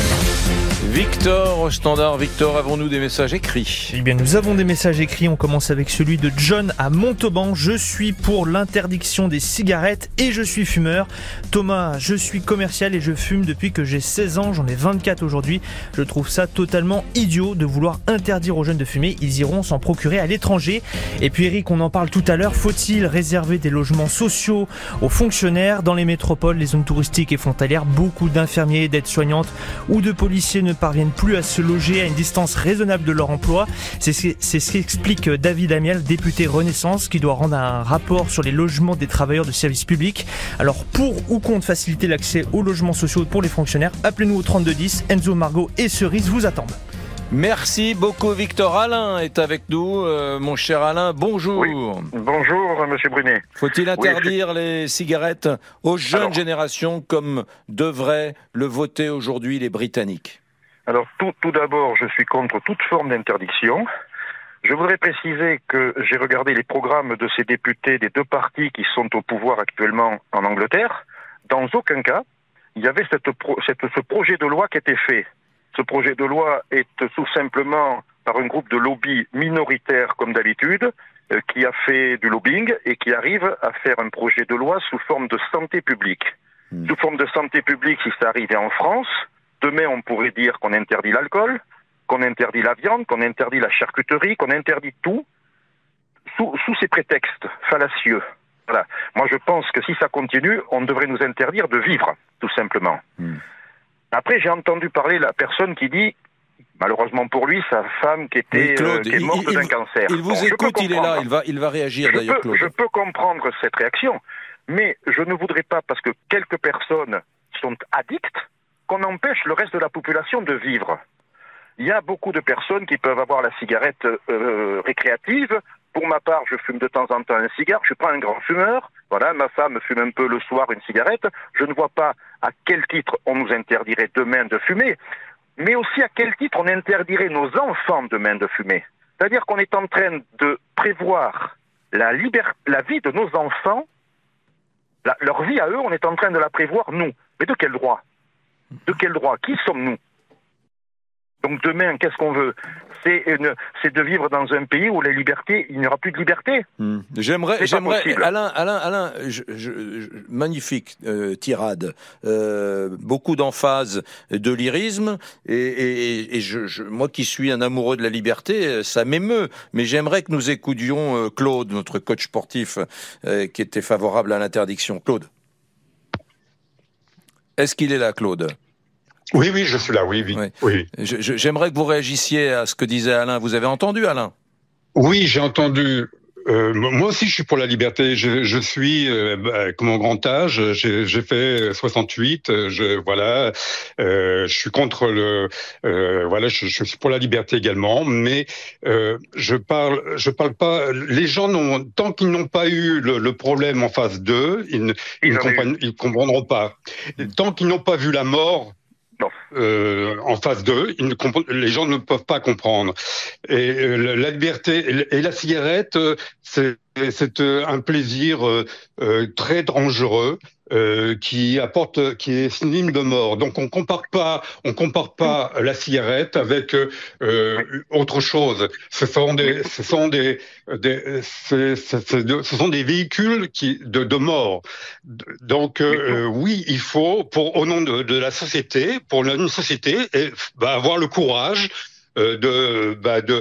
Victor au standard. Victor, avons-nous des messages écrits ? Eh bien, nous avons des messages écrits. On commence avec celui de John à Montauban. Je suis pour l'interdiction des cigarettes et je suis fumeur. Thomas, je suis commercial et je fume depuis que j'ai 16 ans. J'en ai 24 aujourd'hui. Je trouve ça totalement idiot de vouloir interdire aux jeunes de fumer. Ils iront s'en procurer à l'étranger. Et puis Eric, on en parle tout à l'heure. Faut-il réserver des logements sociaux aux fonctionnaires ? Dans les métropoles, les zones touristiques et frontalières, beaucoup d'infirmiers, d'aides-soignantes ou de policiers ne parviennent plus à se loger à une distance raisonnable de leur emploi. C'est ce qu'explique David Amiel, député Renaissance, qui doit rendre un rapport sur les logements des travailleurs de services publics. Alors, pour ou contre faciliter l'accès aux logements sociaux pour les fonctionnaires, appelez-nous au 3210. Enzo, Margot et Cerise vous attendent. Merci beaucoup Victor. Alain est avec nous. Mon cher Alain, bonjour. Oui. Bonjour Monsieur Brunet. Faut-il interdire les cigarettes aux jeunes générations comme devraient le voter aujourd'hui les Britanniques ? Alors tout d'abord, je suis contre toute forme d'interdiction. Je voudrais préciser que j'ai regardé les programmes de ces députés des deux partis qui sont au pouvoir actuellement en Angleterre. Dans aucun cas, il y avait ce projet de loi qui était fait. Ce projet de loi est tout simplement par un groupe de lobby minoritaire comme d'habitude, qui a fait du lobbying et qui arrive à faire un projet de loi sous forme de santé publique. Sous forme de santé publique, si ça arrivait en France, demain on pourrait dire qu'on interdit l'alcool, qu'on interdit la viande, qu'on interdit la charcuterie, qu'on interdit tout, sous ces prétextes fallacieux. Voilà. Moi je pense que si ça continue, on devrait nous interdire de vivre, tout simplement. Après, j'ai entendu parler la personne qui dit, malheureusement pour lui, sa femme qui était qui est morte d'un cancer. Il vous écoute, il est là, il va réagir d'ailleurs, Claude. Je peux comprendre cette réaction, mais je ne voudrais pas, parce que quelques personnes sont addictes, qu'on empêche le reste de la population de vivre. Il y a beaucoup de personnes qui peuvent avoir la cigarette récréative. Pour ma part, je fume de temps en temps un cigare. Je suis pas un grand fumeur. Voilà, ma femme fume un peu le soir une cigarette. Je ne vois pas à quel titre on nous interdirait demain de fumer, mais aussi à quel titre on interdirait nos enfants demain de fumer. C'est-à-dire qu'on est en train de prévoir la vie de nos enfants, leur vie à eux, on est en train de la prévoir nous. Mais de quel droit ? De quel droit ? Qui sommes-nous ? Donc demain, qu'est-ce qu'on veut ? C'est de vivre dans un pays où il n'y aura plus de liberté. J'aimerais, Alain, magnifique tirade, beaucoup d'emphase, de lyrisme, et moi qui suis un amoureux de la liberté, ça m'émeut. Mais j'aimerais que nous écoutions Claude, notre coach sportif, qui était favorable à l'interdiction. Claude, est-ce qu'il est là, Claude ? Oui, je suis là, oui. J'aimerais que vous réagissiez à ce que disait Alain. Vous avez entendu, Alain ? Oui, j'ai entendu. Moi aussi, je suis pour la liberté. Je suis, comme en grand âge, j'ai fait 68. Je suis contre je suis pour la liberté également. Mais je parle pas. Les gens tant qu'ils n'ont pas eu le problème en face d'eux, ils comprendront pas. Tant qu'ils n'ont pas vu la mort en face d'eux, les gens ne peuvent pas comprendre. Et la liberté et la cigarette, c'est un plaisir très dangereux qui est synonyme de mort. Donc on compare pas la cigarette avec autre chose. Ce sont des véhicules de mort. Donc oui, il faut au nom de la société, pour une société, avoir le courage de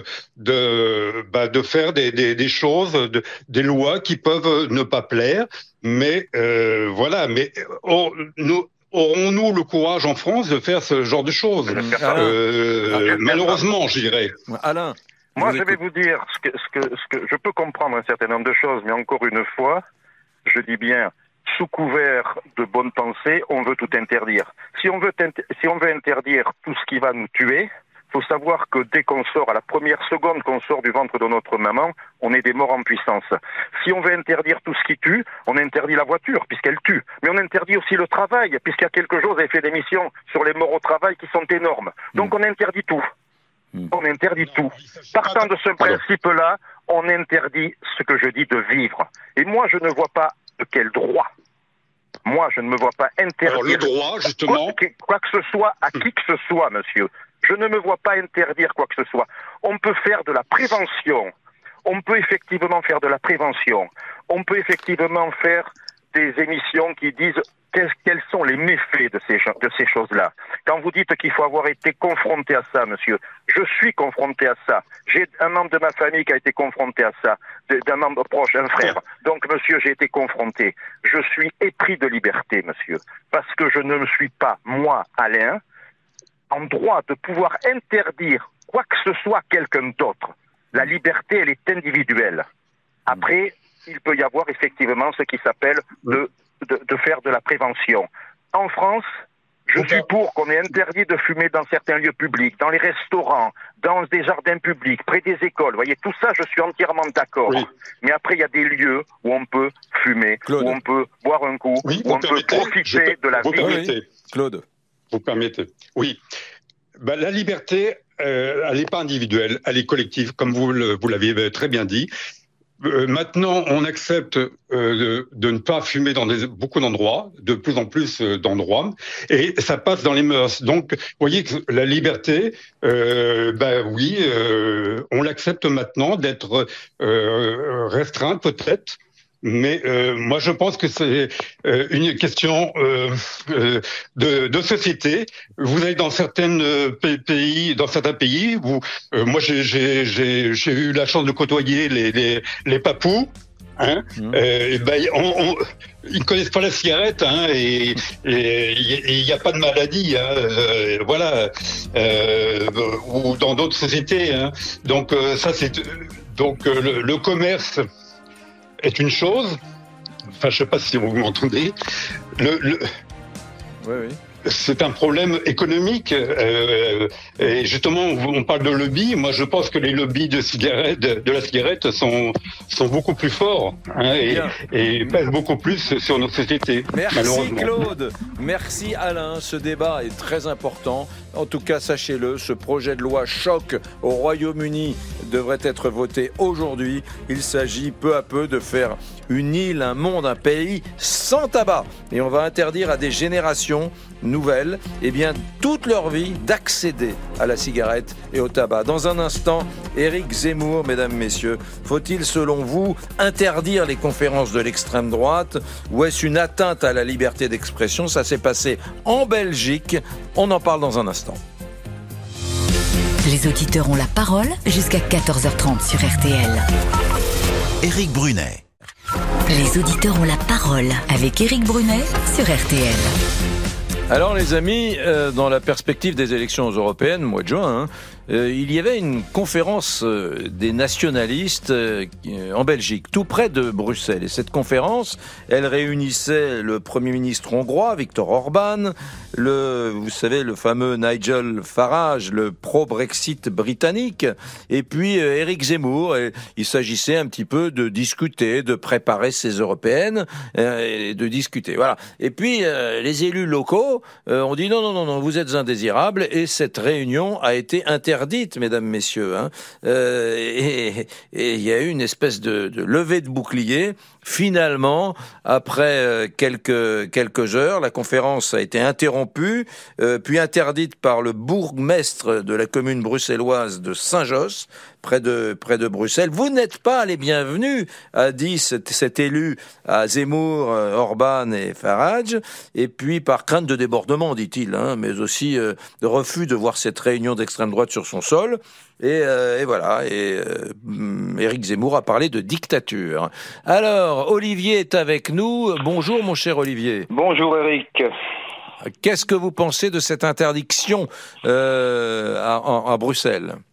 faire des choses, des lois qui peuvent ne pas plaire, mais aurons-nous le courage en France de faire ce genre de choses ? Malheureusement, je dirais. Alain, Moi, je vais vous dire ce que je peux comprendre un certain nombre de choses, mais encore une fois, je dis bien, sous couvert de bonne pensée, on veut tout interdire. Si on veut interdire tout ce qui va nous tuer, faut savoir que dès qu'on sort, à la première seconde qu'on sort du ventre de notre maman, on est des morts en puissance. Si on veut interdire tout ce qui tue, on interdit la voiture, puisqu'elle tue. Mais on interdit aussi le travail, puisqu'il y a quelques jours, j'ai fait des missions sur les morts au travail qui sont énormes. Donc on interdit tout. On interdit tout. Partant de ce principe-là, on interdit ce que je dis de vivre. Et moi, je ne vois pas de quel droit. Moi, je ne me vois pas interdire... Alors, le droit, justement... Quoi que ce soit à qui que ce soit, monsieur. Je ne me vois pas interdire quoi que ce soit. On peut faire de la prévention. On peut effectivement faire de la prévention. On peut effectivement faire des émissions qui disent quels sont les méfaits de ces choses-là. Quand vous dites qu'il faut avoir été confronté à ça, monsieur, je suis confronté à ça. J'ai un membre de ma famille qui a été confronté à ça, d'un membre proche, un frère. Donc, monsieur, j'ai été confronté. Je suis épris de liberté, monsieur, parce que je ne me suis pas, moi, Alain, en droit de pouvoir interdire quoi que ce soit à quelqu'un d'autre. La liberté, elle est individuelle. Après, il peut y avoir effectivement ce qui s'appelle de faire de la prévention. En France, je suis pour qu'on ait interdit de fumer dans certains lieux publics, dans les restaurants, dans des jardins publics, près des écoles. Vous voyez, tout ça, je suis entièrement d'accord. Oui. Mais après, il y a des lieux où on peut fumer, Claude, où on peut boire un coup, où on peut profiter de la vie. Claude, vous permettez. Oui. Ben, la liberté, elle n'est pas individuelle, elle est collective, comme vous l'avez très bien dit. Maintenant, on accepte de ne pas fumer dans beaucoup d'endroits, de plus en plus d'endroits, et ça passe dans les mœurs. Donc, vous voyez que la liberté, oui, on l'accepte maintenant d'être restreint peut-être. Mais moi, je pense que c'est une question de société. Vous allez dans certains pays, où moi j'ai eu la chance de côtoyer les papous. Hein, ils connaissent pas la cigarette, hein, et il n'y a pas de maladie, hein, voilà, ou dans d'autres sociétés. Hein. Donc ça c'est le commerce est une chose. Enfin, je sais pas si vous m'entendez. Oui. C'est un problème économique. Et justement, on parle de lobby. Moi, je pense que les lobbies de la cigarette sont beaucoup plus forts, hein, et pèsent beaucoup plus sur notre société. Merci Claude. Merci Alain. Ce débat est très important. En tout cas, sachez-le, ce projet de loi choc au Royaume-Uni devrait être voté aujourd'hui. Il s'agit peu à peu de faire une île, un monde, un pays sans tabac. Et on va interdire à des générations nouvelles, toute leur vie, d'accéder à la cigarette et au tabac. Dans un instant, Éric Zemmour, mesdames, messieurs, faut-il, selon vous, interdire les conférences de l'extrême droite, ou est-ce une atteinte à la liberté d'expression? Ça s'est passé en Belgique. On en parle dans un instant. Les auditeurs ont la parole jusqu'à 14h30 sur RTL. Éric Brunet. Les auditeurs ont la parole avec Éric Brunet sur RTL. Alors les amis, dans la perspective des élections européennes, mois de juin, il y avait une conférence des nationalistes en Belgique, tout près de Bruxelles. Et cette conférence, elle réunissait le Premier ministre hongrois, Viktor Orban, vous savez, le fameux Nigel Farage, le pro-Brexit britannique, et puis Éric Zemmour. Et il s'agissait un petit peu de discuter, de préparer ces européennes, et de discuter. Voilà. Et puis les élus locaux ont dit non, vous êtes indésirables, et cette réunion a été interdite, mesdames, messieurs. Hein. Et il y a eu une espèce de levée de bouclier. Finalement, après quelques heures, la conférence a été interrompue, puis interdite par le bourgmestre de la commune bruxelloise de Saint-Josse, près de Bruxelles. Vous n'êtes pas les bienvenus, a dit cet élu à Zemmour, Orban et Farage, et puis par crainte de débordement, dit-il, hein, mais aussi de refus de voir cette réunion d'extrême droite sur son sol. Et voilà, Éric Zemmour a parlé de dictature. Alors, Olivier est avec nous. Bonjour mon cher Olivier. Bonjour Éric. Qu'est-ce que vous pensez de cette interdiction à Bruxelles ?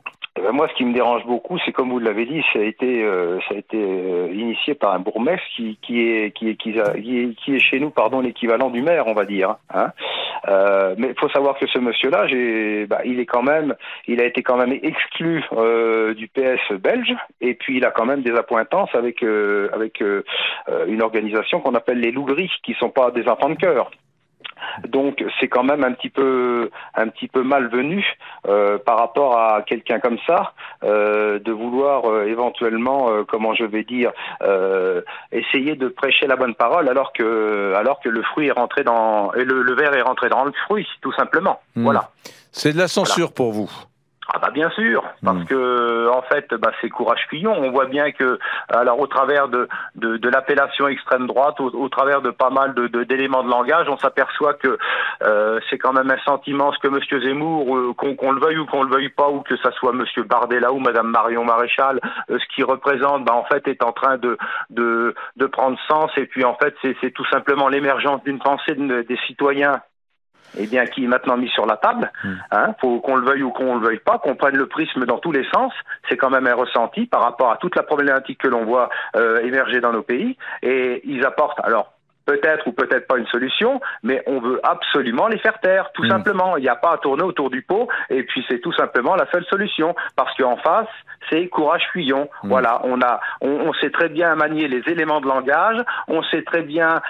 Moi, ce qui me dérange beaucoup, c'est comme vous l'avez dit, ça a été initié par un bourgmestre qui est chez nous, l'équivalent du maire, on va dire. Hein. Mais il faut savoir que ce monsieur-là, il a été quand même exclu du PS belge, et puis il a quand même des appointances avec une organisation qu'on appelle les loups gris, qui sont pas des enfants de cœur. Donc c'est quand même un petit peu malvenu par rapport à quelqu'un comme ça de vouloir éventuellement essayer de prêcher la bonne parole alors que le fruit est rentré le verre est rentré dans le fruit, tout simplement. Voilà. C'est de la censure pour vous. Ah bah bien sûr, parce que en fait, c'est courage fillon. On voit bien que, alors au travers de l'appellation extrême droite, au travers de pas mal d'éléments de langage, on s'aperçoit que c'est quand même un sentiment, ce que Monsieur Zemmour, qu'on le veuille ou qu'on le veuille pas, ou que ça soit Monsieur Bardella ou Madame Marion Maréchal, ce qui représente, en fait, est en train de prendre sens. Et puis en fait, c'est tout simplement l'émergence d'une pensée des citoyens. Qui est maintenant mis sur la table, faut qu'on le veuille ou qu'on le veuille pas, qu'on prenne le prisme dans tous les sens, c'est quand même un ressenti par rapport à toute la problématique que l'on voit émerger dans nos pays, et ils apportent, alors, peut-être ou peut-être pas une solution, mais on veut absolument les faire taire, tout simplement. Il n'y a pas à tourner autour du pot, et puis c'est tout simplement la seule solution, parce qu'en face, c'est courage fuyons. Voilà, on sait très bien manier les éléments de langage, on sait très bien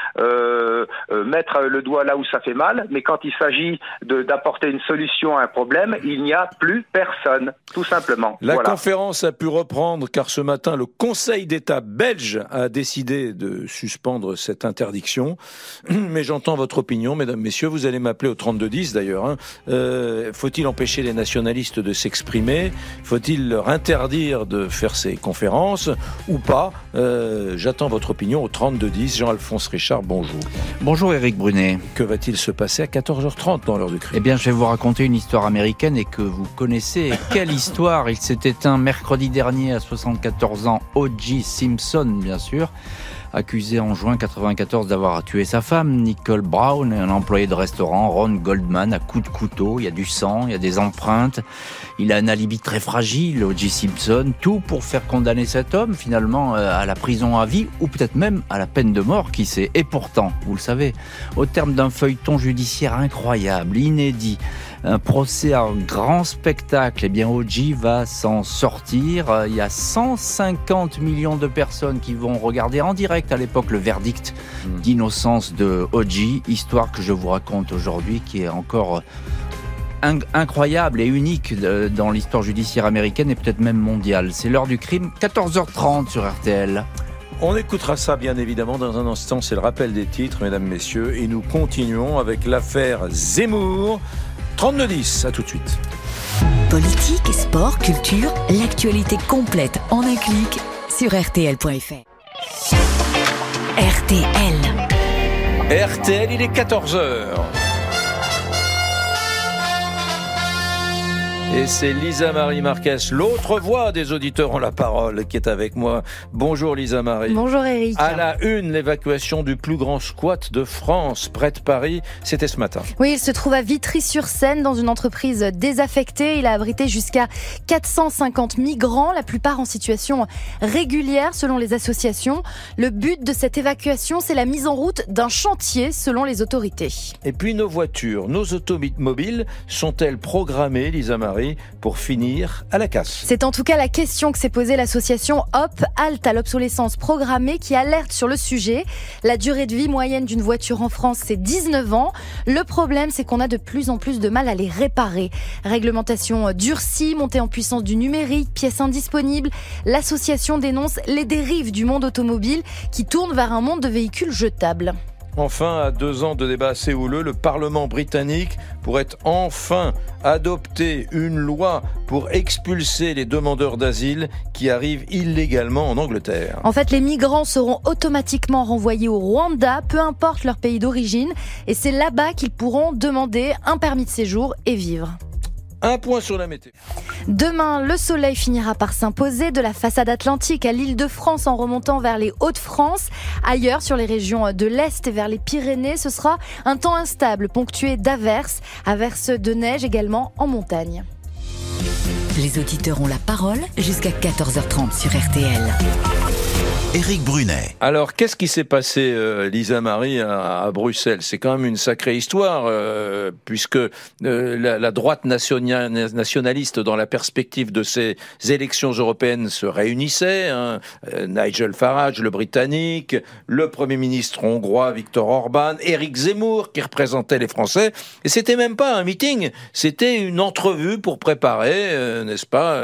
mettre le doigt là où ça fait mal, mais quand il s'agit d'apporter une solution à un problème, il n'y a plus personne, tout simplement. La conférence a pu reprendre, car ce matin, le Conseil d'État belge a décidé de suspendre cette interdiction. Mais j'entends votre opinion, mesdames, messieurs, vous allez m'appeler au 3210 d'ailleurs. Faut-il empêcher les nationalistes de s'exprimer ? Faut-il leur interdire de faire ces conférences ou pas? J'attends votre opinion au 3210. Jean-Alphonse Richard, bonjour. Bonjour Éric Brunet. Que va-t-il se passer à 14h30 dans l'heure du crime? Eh bien, je vais vous raconter une histoire américaine et que vous connaissez. Quelle histoire! Il s'est éteint mercredi dernier à 74 ans, O.J. Simpson, bien sûr. Accusé en juin 1994 d'avoir tué sa femme, Nicole Brown, et un employé de restaurant, Ron Goldman, à coups de couteau. Il y a du sang, il y a des empreintes. Il a un alibi très fragile, O.J. Simpson. Tout pour faire condamner cet homme, finalement, à la prison à vie, ou peut-être même à la peine de mort, qui sait. Et pourtant, vous le savez, au terme d'un feuilleton judiciaire incroyable, inédit, un procès à grand spectacle, eh bien O.J. va s'en sortir. Il y a 150 millions de personnes qui vont regarder en direct à l'époque le verdict d'innocence de O.J. Histoire que je vous raconte aujourd'hui, qui est encore incroyable et unique dans l'histoire judiciaire américaine et peut-être même mondiale. C'est l'heure du crime, 14h30 sur RTL. On écoutera ça bien évidemment dans un instant. C'est le rappel des titres, mesdames, messieurs, et nous continuons avec l'affaire Zemmour. 3210, à tout de suite. Politique, sport, culture, l'actualité complète en un clic sur rtl.fr. RTL, il est 14h. Et c'est Lisa Marie Marquez, l'autre voix des auditeurs ont la parole, qui est avec moi. Bonjour Lisa Marie. Bonjour Eric. À la une, l'évacuation du plus grand squat de France, près de Paris. C'était ce matin. Oui, il se trouve à Vitry-sur-Seine, dans une entreprise désaffectée. Il a abrité jusqu'à 450 migrants, la plupart en situation régulière selon les associations. Le but de cette évacuation, c'est la mise en route d'un chantier selon les autorités. Et puis nos voitures, nos automobiles, sont-elles programmées, Lisa Marie, pour finir à la casse? C'est en tout cas la question que s'est posée l'association HOP, Halte à l'obsolescence programmée, qui alerte sur le sujet. La durée de vie moyenne d'une voiture en France, c'est 19 ans. Le problème, c'est qu'on a de plus en plus de mal à les réparer. Réglementation durcie, montée en puissance du numérique, pièces indisponibles. L'association dénonce les dérives du monde automobile qui tourne vers un monde de véhicules jetables. Enfin, à 2 ans de débat assez houleux, le Parlement britannique pourrait enfin adopter une loi pour expulser les demandeurs d'asile qui arrivent illégalement en Angleterre. En fait, les migrants seront automatiquement renvoyés au Rwanda, peu importe leur pays d'origine, et c'est là-bas qu'ils pourront demander un permis de séjour et vivre. Un point sur la météo. Demain, le soleil finira par s'imposer de la façade atlantique à l'Île-de-France en remontant vers les Hauts-de-France. Ailleurs, sur les régions de l'Est et vers les Pyrénées, ce sera un temps instable, ponctué d'averses, averses de neige également en montagne. Les auditeurs ont la parole jusqu'à 14h30 sur RTL. Éric Brunet. Alors, qu'est-ce qui s'est passé, Lisa Marie, à Bruxelles ? C'est quand même une sacrée histoire, puisque la droite nationaliste, dans la perspective de ces élections européennes, se réunissait. Nigel Farage, le Britannique, le Premier ministre hongrois, Viktor Orban, Éric Zemmour, qui représentait les Français. Et c'était même pas un meeting, c'était une entrevue pour préparer, n'est-ce pas,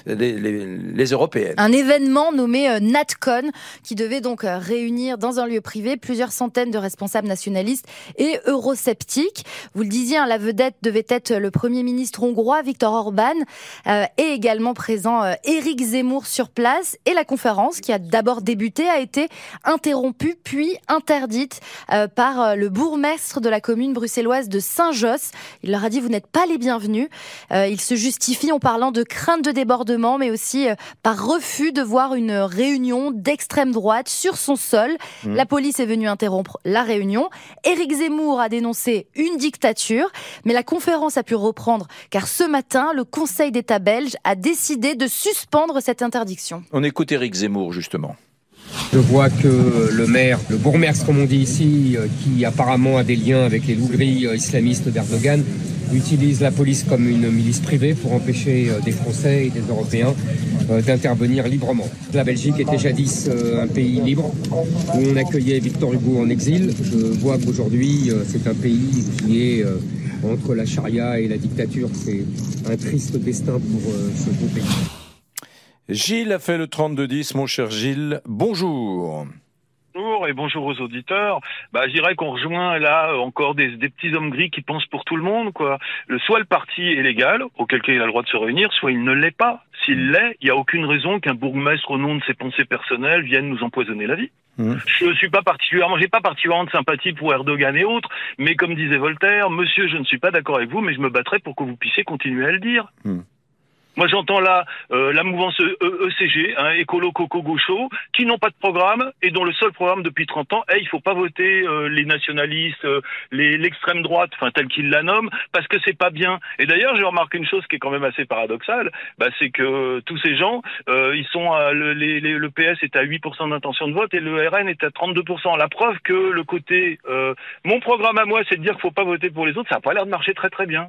les européennes. Un événement nommé NatCon, qui devait donc réunir dans un lieu privé plusieurs centaines de responsables nationalistes et eurosceptiques. Vous le disiez, la vedette devait être le Premier ministre hongrois, Viktor Orban, et également présent Éric Zemmour sur place. Et la conférence, qui a d'abord débuté, a été interrompue puis interdite par le bourgmestre de la commune bruxelloise de Saint-Josse. Il leur a dit « Vous n'êtes pas les bienvenus ». Il se justifie en parlant de crainte de débordement, mais aussi par refus de voir une réunion d'extrême droite sur son sol. La police est venue interrompre la réunion. Éric Zemmour a dénoncé une dictature, mais la conférence a pu reprendre car ce matin, le Conseil d'État belge a décidé de suspendre cette interdiction. On écoute Éric Zemmour, justement. Je vois que le maire, le bourgmestre, comme on dit ici, qui apparemment a des liens avec les loups-gris islamistes d'Erdogan, utilise la police comme une milice privée pour empêcher des Français et des Européens d'intervenir librement. La Belgique était jadis un pays libre où on accueillait Victor Hugo en exil. Je vois qu'aujourd'hui, c'est un pays qui est entre la charia et la dictature. C'est un triste destin pour ce beau pays. Gilles a fait le 32-10, mon cher Gilles. Bonjour. Bonjour et bonjour aux auditeurs. Je dirais qu'on rejoint là encore des petits hommes gris qui pensent pour tout le monde, quoi. Soit le parti est légal, auquel cas il a le droit de se réunir, soit il ne l'est pas. S'il l'est, il n'y a aucune raison qu'un bourgmestre, au nom de ses pensées personnelles, vienne nous empoisonner la vie. Je suis pas particulièrement, j'ai pas particulièrement de sympathie pour Erdogan et autres, mais comme disait Voltaire, monsieur, je ne suis pas d'accord avec vous, mais je me battrai pour que vous puissiez continuer à le dire. Moi, j'entends là la mouvance ECG, Écolo Coco Gaucho, qui n'ont pas de programme et dont le seul programme depuis 30 ans est il faut pas voter les nationalistes, l'extrême droite, tel qu'ils la nomment, parce que c'est pas bien. Et d'ailleurs, j'ai remarqué une chose qui est quand même assez paradoxale, c'est que tous ces gens, ils sont le PS est à 8% d'intention de vote et le RN est à 32%. La preuve que le côté mon programme à moi, c'est de dire qu'il faut pas voter pour les autres, ça a pas l'air de marcher très très bien.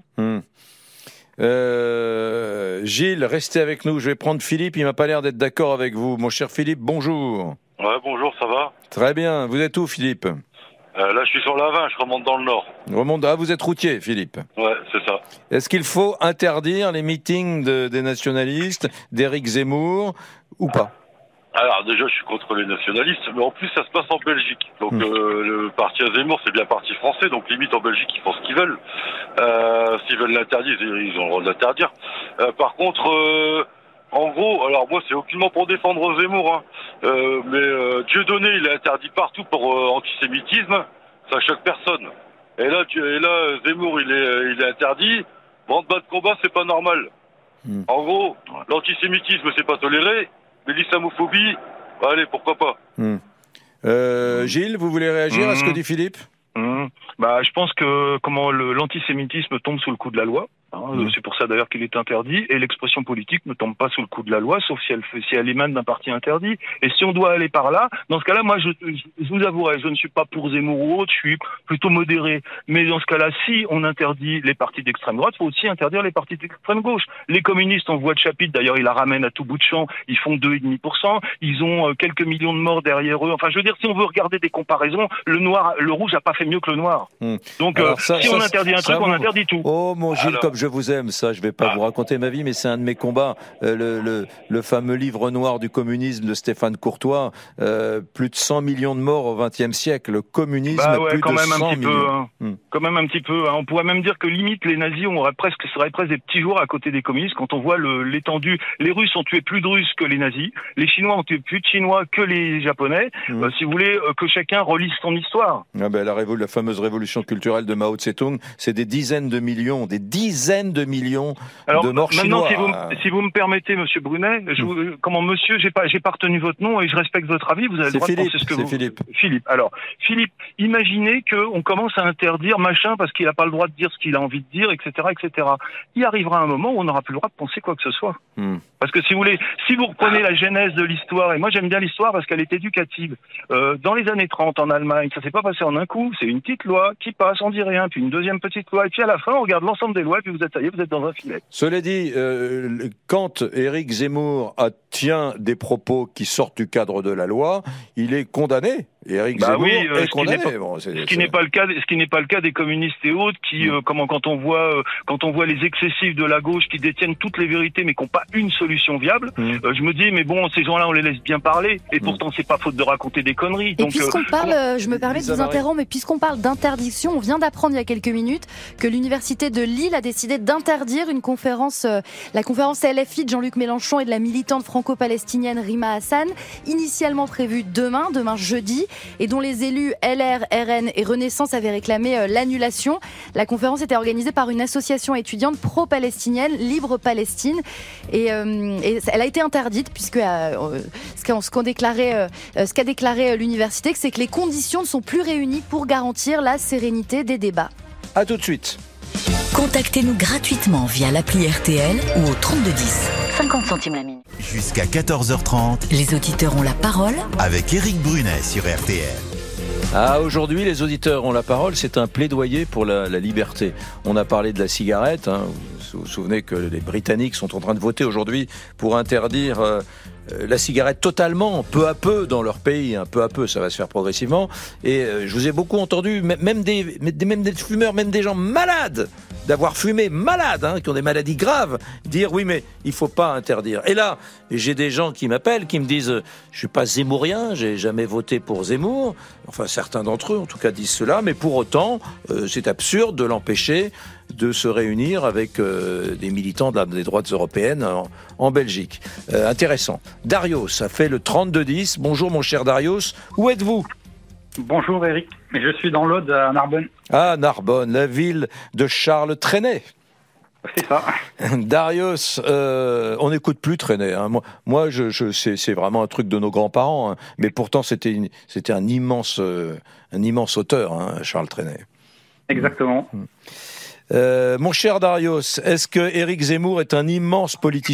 Gilles, restez avec nous. Je vais prendre Philippe. Il m'a pas l'air d'être d'accord avec vous. Mon cher Philippe, bonjour. Ouais, bonjour, ça va ? Très bien. Vous êtes où, Philippe ? Là, je suis sur la 20, je remonte dans le nord. Vous êtes routier, Philippe. Ouais, c'est ça. Est-ce qu'il faut interdire les meetings des nationalistes, d'Éric Zemmour, ou pas ? Alors déjà, je suis contre les nationalistes, mais en plus, ça se passe en Belgique. Donc le parti à Zemmour, c'est bien parti français, donc limite en Belgique, ils font ce qu'ils veulent. S'ils veulent l'interdire, ils ont le droit de l'interdire. Par contre, en gros, alors moi, c'est aucunement pour défendre Zemmour, mais Dieudonné, il est interdit partout pour antisémitisme, ça choque personne. Et là, Zemmour, il est interdit. Branle-bas de combat, c'est pas normal. En gros, l'antisémitisme, c'est pas toléré. Mais l'islamophobie, allez, pourquoi pas. Gilles, vous voulez réagir à ce que dit Philippe ? Je pense que l'antisémitisme tombe sous le coup de la loi. C'est pour ça d'ailleurs qu'il est interdit. Et l'expression politique ne tombe pas sous le coup de la loi, sauf si elle émane d'un parti interdit. Et si on doit aller par là, dans ce cas-là, moi, je vous avouerai, je ne suis pas pour Zemmour ou autre, je suis plutôt modéré. Mais dans ce cas-là, si on interdit les partis d'extrême droite, il faut aussi interdire les partis d'extrême gauche. Les communistes en voie de chapitre, d'ailleurs, ils la ramènent à tout bout de champ, ils font 2,5%, ils ont quelques millions de morts derrière eux. Enfin, je veux dire, si on veut regarder des comparaisons, le rouge n'a pas fait mieux que le noir. Donc, si on interdit un truc, on interdit tout. Oh, mon Gilles, comme je vous aime, ça, je vais pas vous raconter ma vie, mais c'est un de mes combats. Le fameux livre noir du communisme de Stéphane Courtois, plus de 100 millions de morts au XXe siècle. Le communisme, plus de 100 millions. Quand même un petit peu. On pourrait même dire que limite, les nazis seraient presque des petits jours à côté des communistes quand on voit l'étendue. Les Russes ont tué plus de Russes que les nazis. Les Chinois ont tué plus de Chinois que les Japonais. Si vous voulez, que chacun relise son histoire. La fameuse révolution culturelle de Mao Tse-tung, c'est des dizaines de millions dizaines de millions de morts maintenant, chinois. Si vous me permettez, Monsieur Brunet, j'ai pas retenu votre nom et je respecte votre avis. Vous avez le droit de penser ce que vous. Philippe. Alors, Philippe, imaginez qu'on commence à interdire machin parce qu'il n'a pas le droit de dire ce qu'il a envie de dire, etc., etc. Il arrivera un moment où on n'aura plus le droit de penser quoi que ce soit. Parce que si vous reprenez la genèse de l'histoire, et moi j'aime bien l'histoire parce qu'elle est éducative. Dans les années 30 en Allemagne, ça s'est pas passé en un coup. C'est une petite loi qui passe, on dit rien, puis une deuxième petite loi, et puis à la fin, on regarde l'ensemble des lois, et puis vous êtes dans un filet. Cela dit, quand Éric Zemmour tient des propos qui sortent du cadre de la loi, il est condamné. Éric Zemmour est condamné. Ce qui n'est pas le cas des communistes et autres qui, quand on voit les excessifs de la gauche qui détiennent toutes les vérités mais qui n'ont pas une solution viable, je me dis mais bon, ces gens-là on les laisse bien parler et pourtant c'est pas faute de raconter des conneries. Et puisqu'on parle, je me permets de vous interrompre, mais puisqu'on parle d'interdiction, on vient d'apprendre il y a quelques minutes que l'université de Lille a décidé d'interdire une conférence, la conférence LFI de Jean-Luc Mélenchon et de la militante franco-palestinienne Rima Hassan, initialement prévue demain jeudi, et dont les élus LR, RN et Renaissance avaient réclamé l'annulation. La conférence était organisée par une association étudiante pro-palestinienne, Libre Palestine, et elle a été interdite puisque ce qu'a déclaré l'université, c'est que les conditions ne sont plus réunies pour garantir la sérénité des débats. À tout de suite. Contactez-nous gratuitement via l'appli RTL ou au 3210. 50 centimes la minute. Jusqu'à 14h30. Les auditeurs ont la parole avec Éric Brunet sur RTL. Aujourd'hui, les auditeurs ont la parole. C'est un plaidoyer pour la liberté. On a parlé de la cigarette. Vous vous souvenez que les Britanniques sont en train de voter aujourd'hui pour interdire la cigarette totalement, peu à peu dans leur pays, peu à peu, ça va se faire progressivement. Et je vous ai beaucoup entendu, même des fumeurs, même des gens malades, d'avoir fumé malades, qui ont des maladies graves, dire oui mais il faut pas interdire. Et là, j'ai des gens qui m'appellent, qui me disent je suis pas zémourien, j'ai jamais voté pour Zemmour, enfin certains d'entre eux en tout cas disent cela, mais pour autant c'est absurde de l'empêcher de se réunir avec des militants des droites européennes en Belgique. Intéressant. Darius a fait le 32-10. Bonjour mon cher Darius, où êtes-vous ? Bonjour Eric, je suis dans l'Aude à Narbonne. Ah, Narbonne, la ville de Charles Trenet. C'est ça. Darius, on n'écoute plus Trenet. Moi, c'est vraiment un truc de nos grands-parents, mais pourtant c'était un immense auteur, Charles Trenet. Exactement. Mon cher Darius, est-ce que Éric Zemmour est un immense politicien ?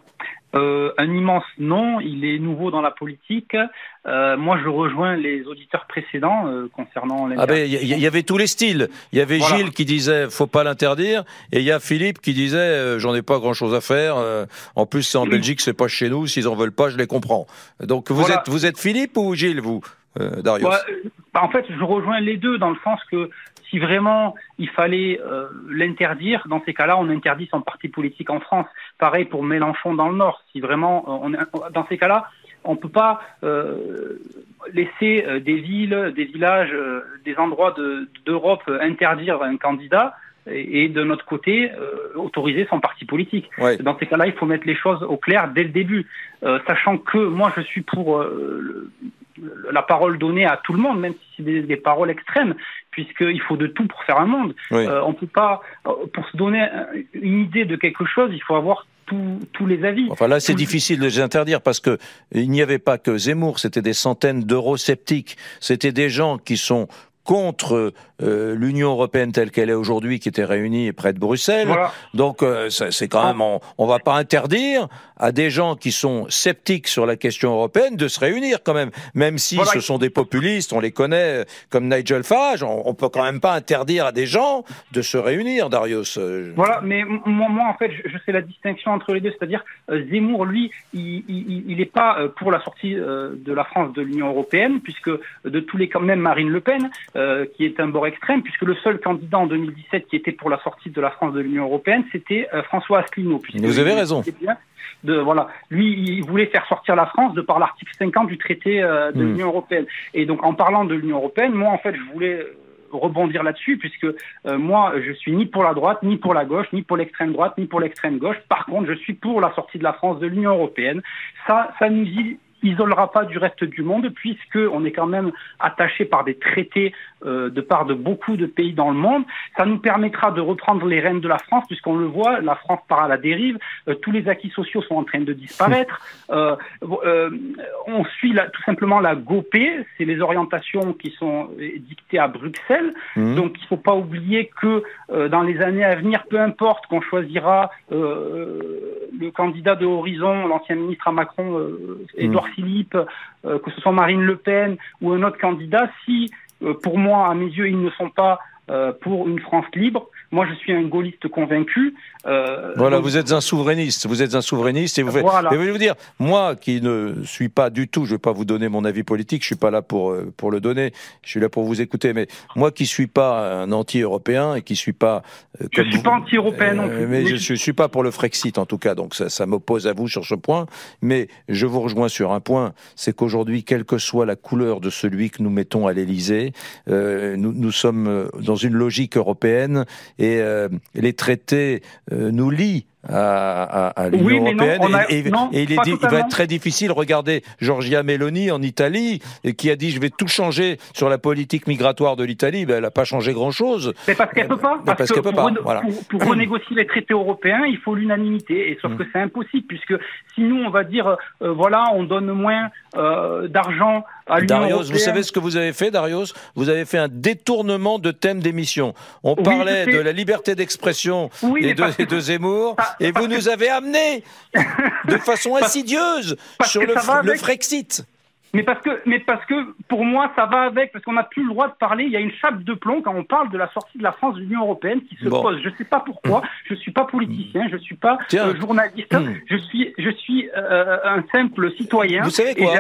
Un immense non, il est nouveau dans la politique. Moi, je rejoins les auditeurs précédents concernant l'interdiction. Il y avait tous les styles. Il y avait Gilles qui disait faut pas l'interdire, et il y a Philippe qui disait j'en ai pas grand-chose à faire. En plus, c'est en Belgique, c'est pas chez nous. S'ils en veulent pas, je les comprends. Donc vous êtes Philippe ou Gilles, vous, Darius ? En fait, je rejoins les deux dans le sens que si vraiment il fallait l'interdire, dans ces cas-là, on interdit son parti politique en France. Pareil pour Mélenchon dans le Nord. Si vraiment, dans ces cas-là, on ne peut pas laisser des villes, des villages, des endroits d'Europe interdire un candidat et de notre côté autoriser son parti politique. Ouais. Dans ces cas-là, il faut mettre les choses au clair dès le début, sachant que moi je suis pour la parole donnée à tout le monde, même si c'est des paroles extrêmes, puisqu'il faut de tout pour faire un monde. Oui. On ne peut pas, pour se donner une idée de quelque chose, il faut avoir tous les avis. Enfin là, c'est difficile de les interdire parce que il n'y avait pas que Zemmour, c'était des centaines d'eurosceptiques, c'était des gens qui sont contre l'Union européenne telle qu'elle est aujourd'hui, qui était réunie près de Bruxelles. Voilà. Donc c'est quand même, on va pas interdire à des gens qui sont sceptiques sur la question européenne de se réunir quand même si ce sont des populistes, on les connaît comme Nigel Farage, on peut quand même pas interdire à des gens de se réunir, Darius. Voilà, mais moi en fait, je fais la distinction entre les deux, c'est-à-dire Zemmour, lui, il est pas pour la sortie de la France de l'Union européenne, puisque de tous les cas, même Marine Le Pen, qui est un bord extrême, puisque le seul candidat en 2017 qui était pour la sortie de la France de l'Union européenne, c'était François Asselineau. Vous avez raison. Lui, il voulait faire sortir la France de par l'article 50 du traité de l'Union européenne. Et donc, en parlant de l'Union européenne, moi, en fait, je voulais rebondir là-dessus, puisque moi, je suis ni pour la droite, ni pour la gauche, ni pour l'extrême droite, ni pour l'extrême gauche. Par contre, je suis pour la sortie de la France de l'Union européenne. Ça nous isolera pas du reste du monde, puisque on est quand même attaché par des traités de part de beaucoup de pays dans le monde. Ça nous permettra de reprendre les rênes de la France, puisqu'on le voit, la France part à la dérive, tous les acquis sociaux sont en train de disparaître. On suit tout simplement la GOPÉ, c'est les orientations qui sont dictées à Bruxelles. Donc il ne faut pas oublier que dans les années à venir, peu importe qu'on choisira le candidat de Horizon, l'ancien ministre à Macron, Édouard Philippe, que ce soit Marine Le Pen ou un autre candidat, si pour moi, à mes yeux, ils ne sont pas pour une France libre. Moi, je suis un gaulliste convaincu. Voilà, vous êtes un souverainiste. Et voilà. Et je vais vous dire, moi qui ne suis pas du tout, je ne vais pas vous donner mon avis politique, je suis pas là pour le donner, je suis là pour vous écouter, mais moi qui suis pas un anti-européen et qui suis pas... je suis pas anti-européen non plus. Mais je suis pas pour le Frexit en tout cas, donc ça m'oppose à vous sur ce point, mais je vous rejoins sur un point, c'est qu'aujourd'hui, quelle que soit la couleur de celui que nous mettons à l'Élysée, nous sommes dans une logique européenne et les traités nous lient à l'Union européenne il va être très difficile. Regardez Giorgia Meloni en Italie qui a dit je vais tout changer sur la politique migratoire de l'Italie. Elle n'a pas changé grand chose. Mais parce qu'elle peut pas. Parce que pour renégocier les traités européens, il faut l'unanimité. Et sauf que c'est impossible puisque si nous on va dire on donne moins d'argent à l'Union européenne. Vous savez ce que vous avez fait, Darius ? Vous avez fait un détournement de thème d'émission. On parlait de la liberté d'expression et de Zemmour. Et vous nous avez amenés de façon insidieuse sur le Frexit. Mais parce que pour moi ça va avec, parce qu'on n'a plus le droit de parler. Il y a une chape de plomb quand on parle de la sortie de la France de l'Union européenne qui se pose. Je ne sais pas pourquoi. Je suis pas politicien, je suis pas journaliste. Je suis un simple citoyen. Vous savez quoi,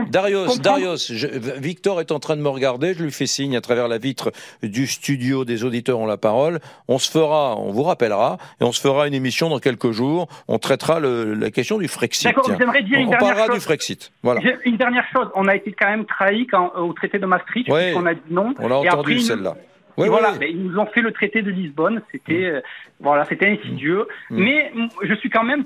Darius, Victor est en train de me regarder. Je lui fais signe à travers la vitre du studio des auditeurs ont la parole. On vous rappellera, et on se fera une émission dans quelques jours. On traitera la question du Frexit. D'accord, j'aimerais dire on parlera du Frexit. Voilà. Une dernière chose. On a été quand même trahi au traité de Maastricht, puisqu'on a dit non. On l'a entendu celle-là. Mais ils nous ont fait le traité de Lisbonne. C'était insidieux. Mais je suis quand même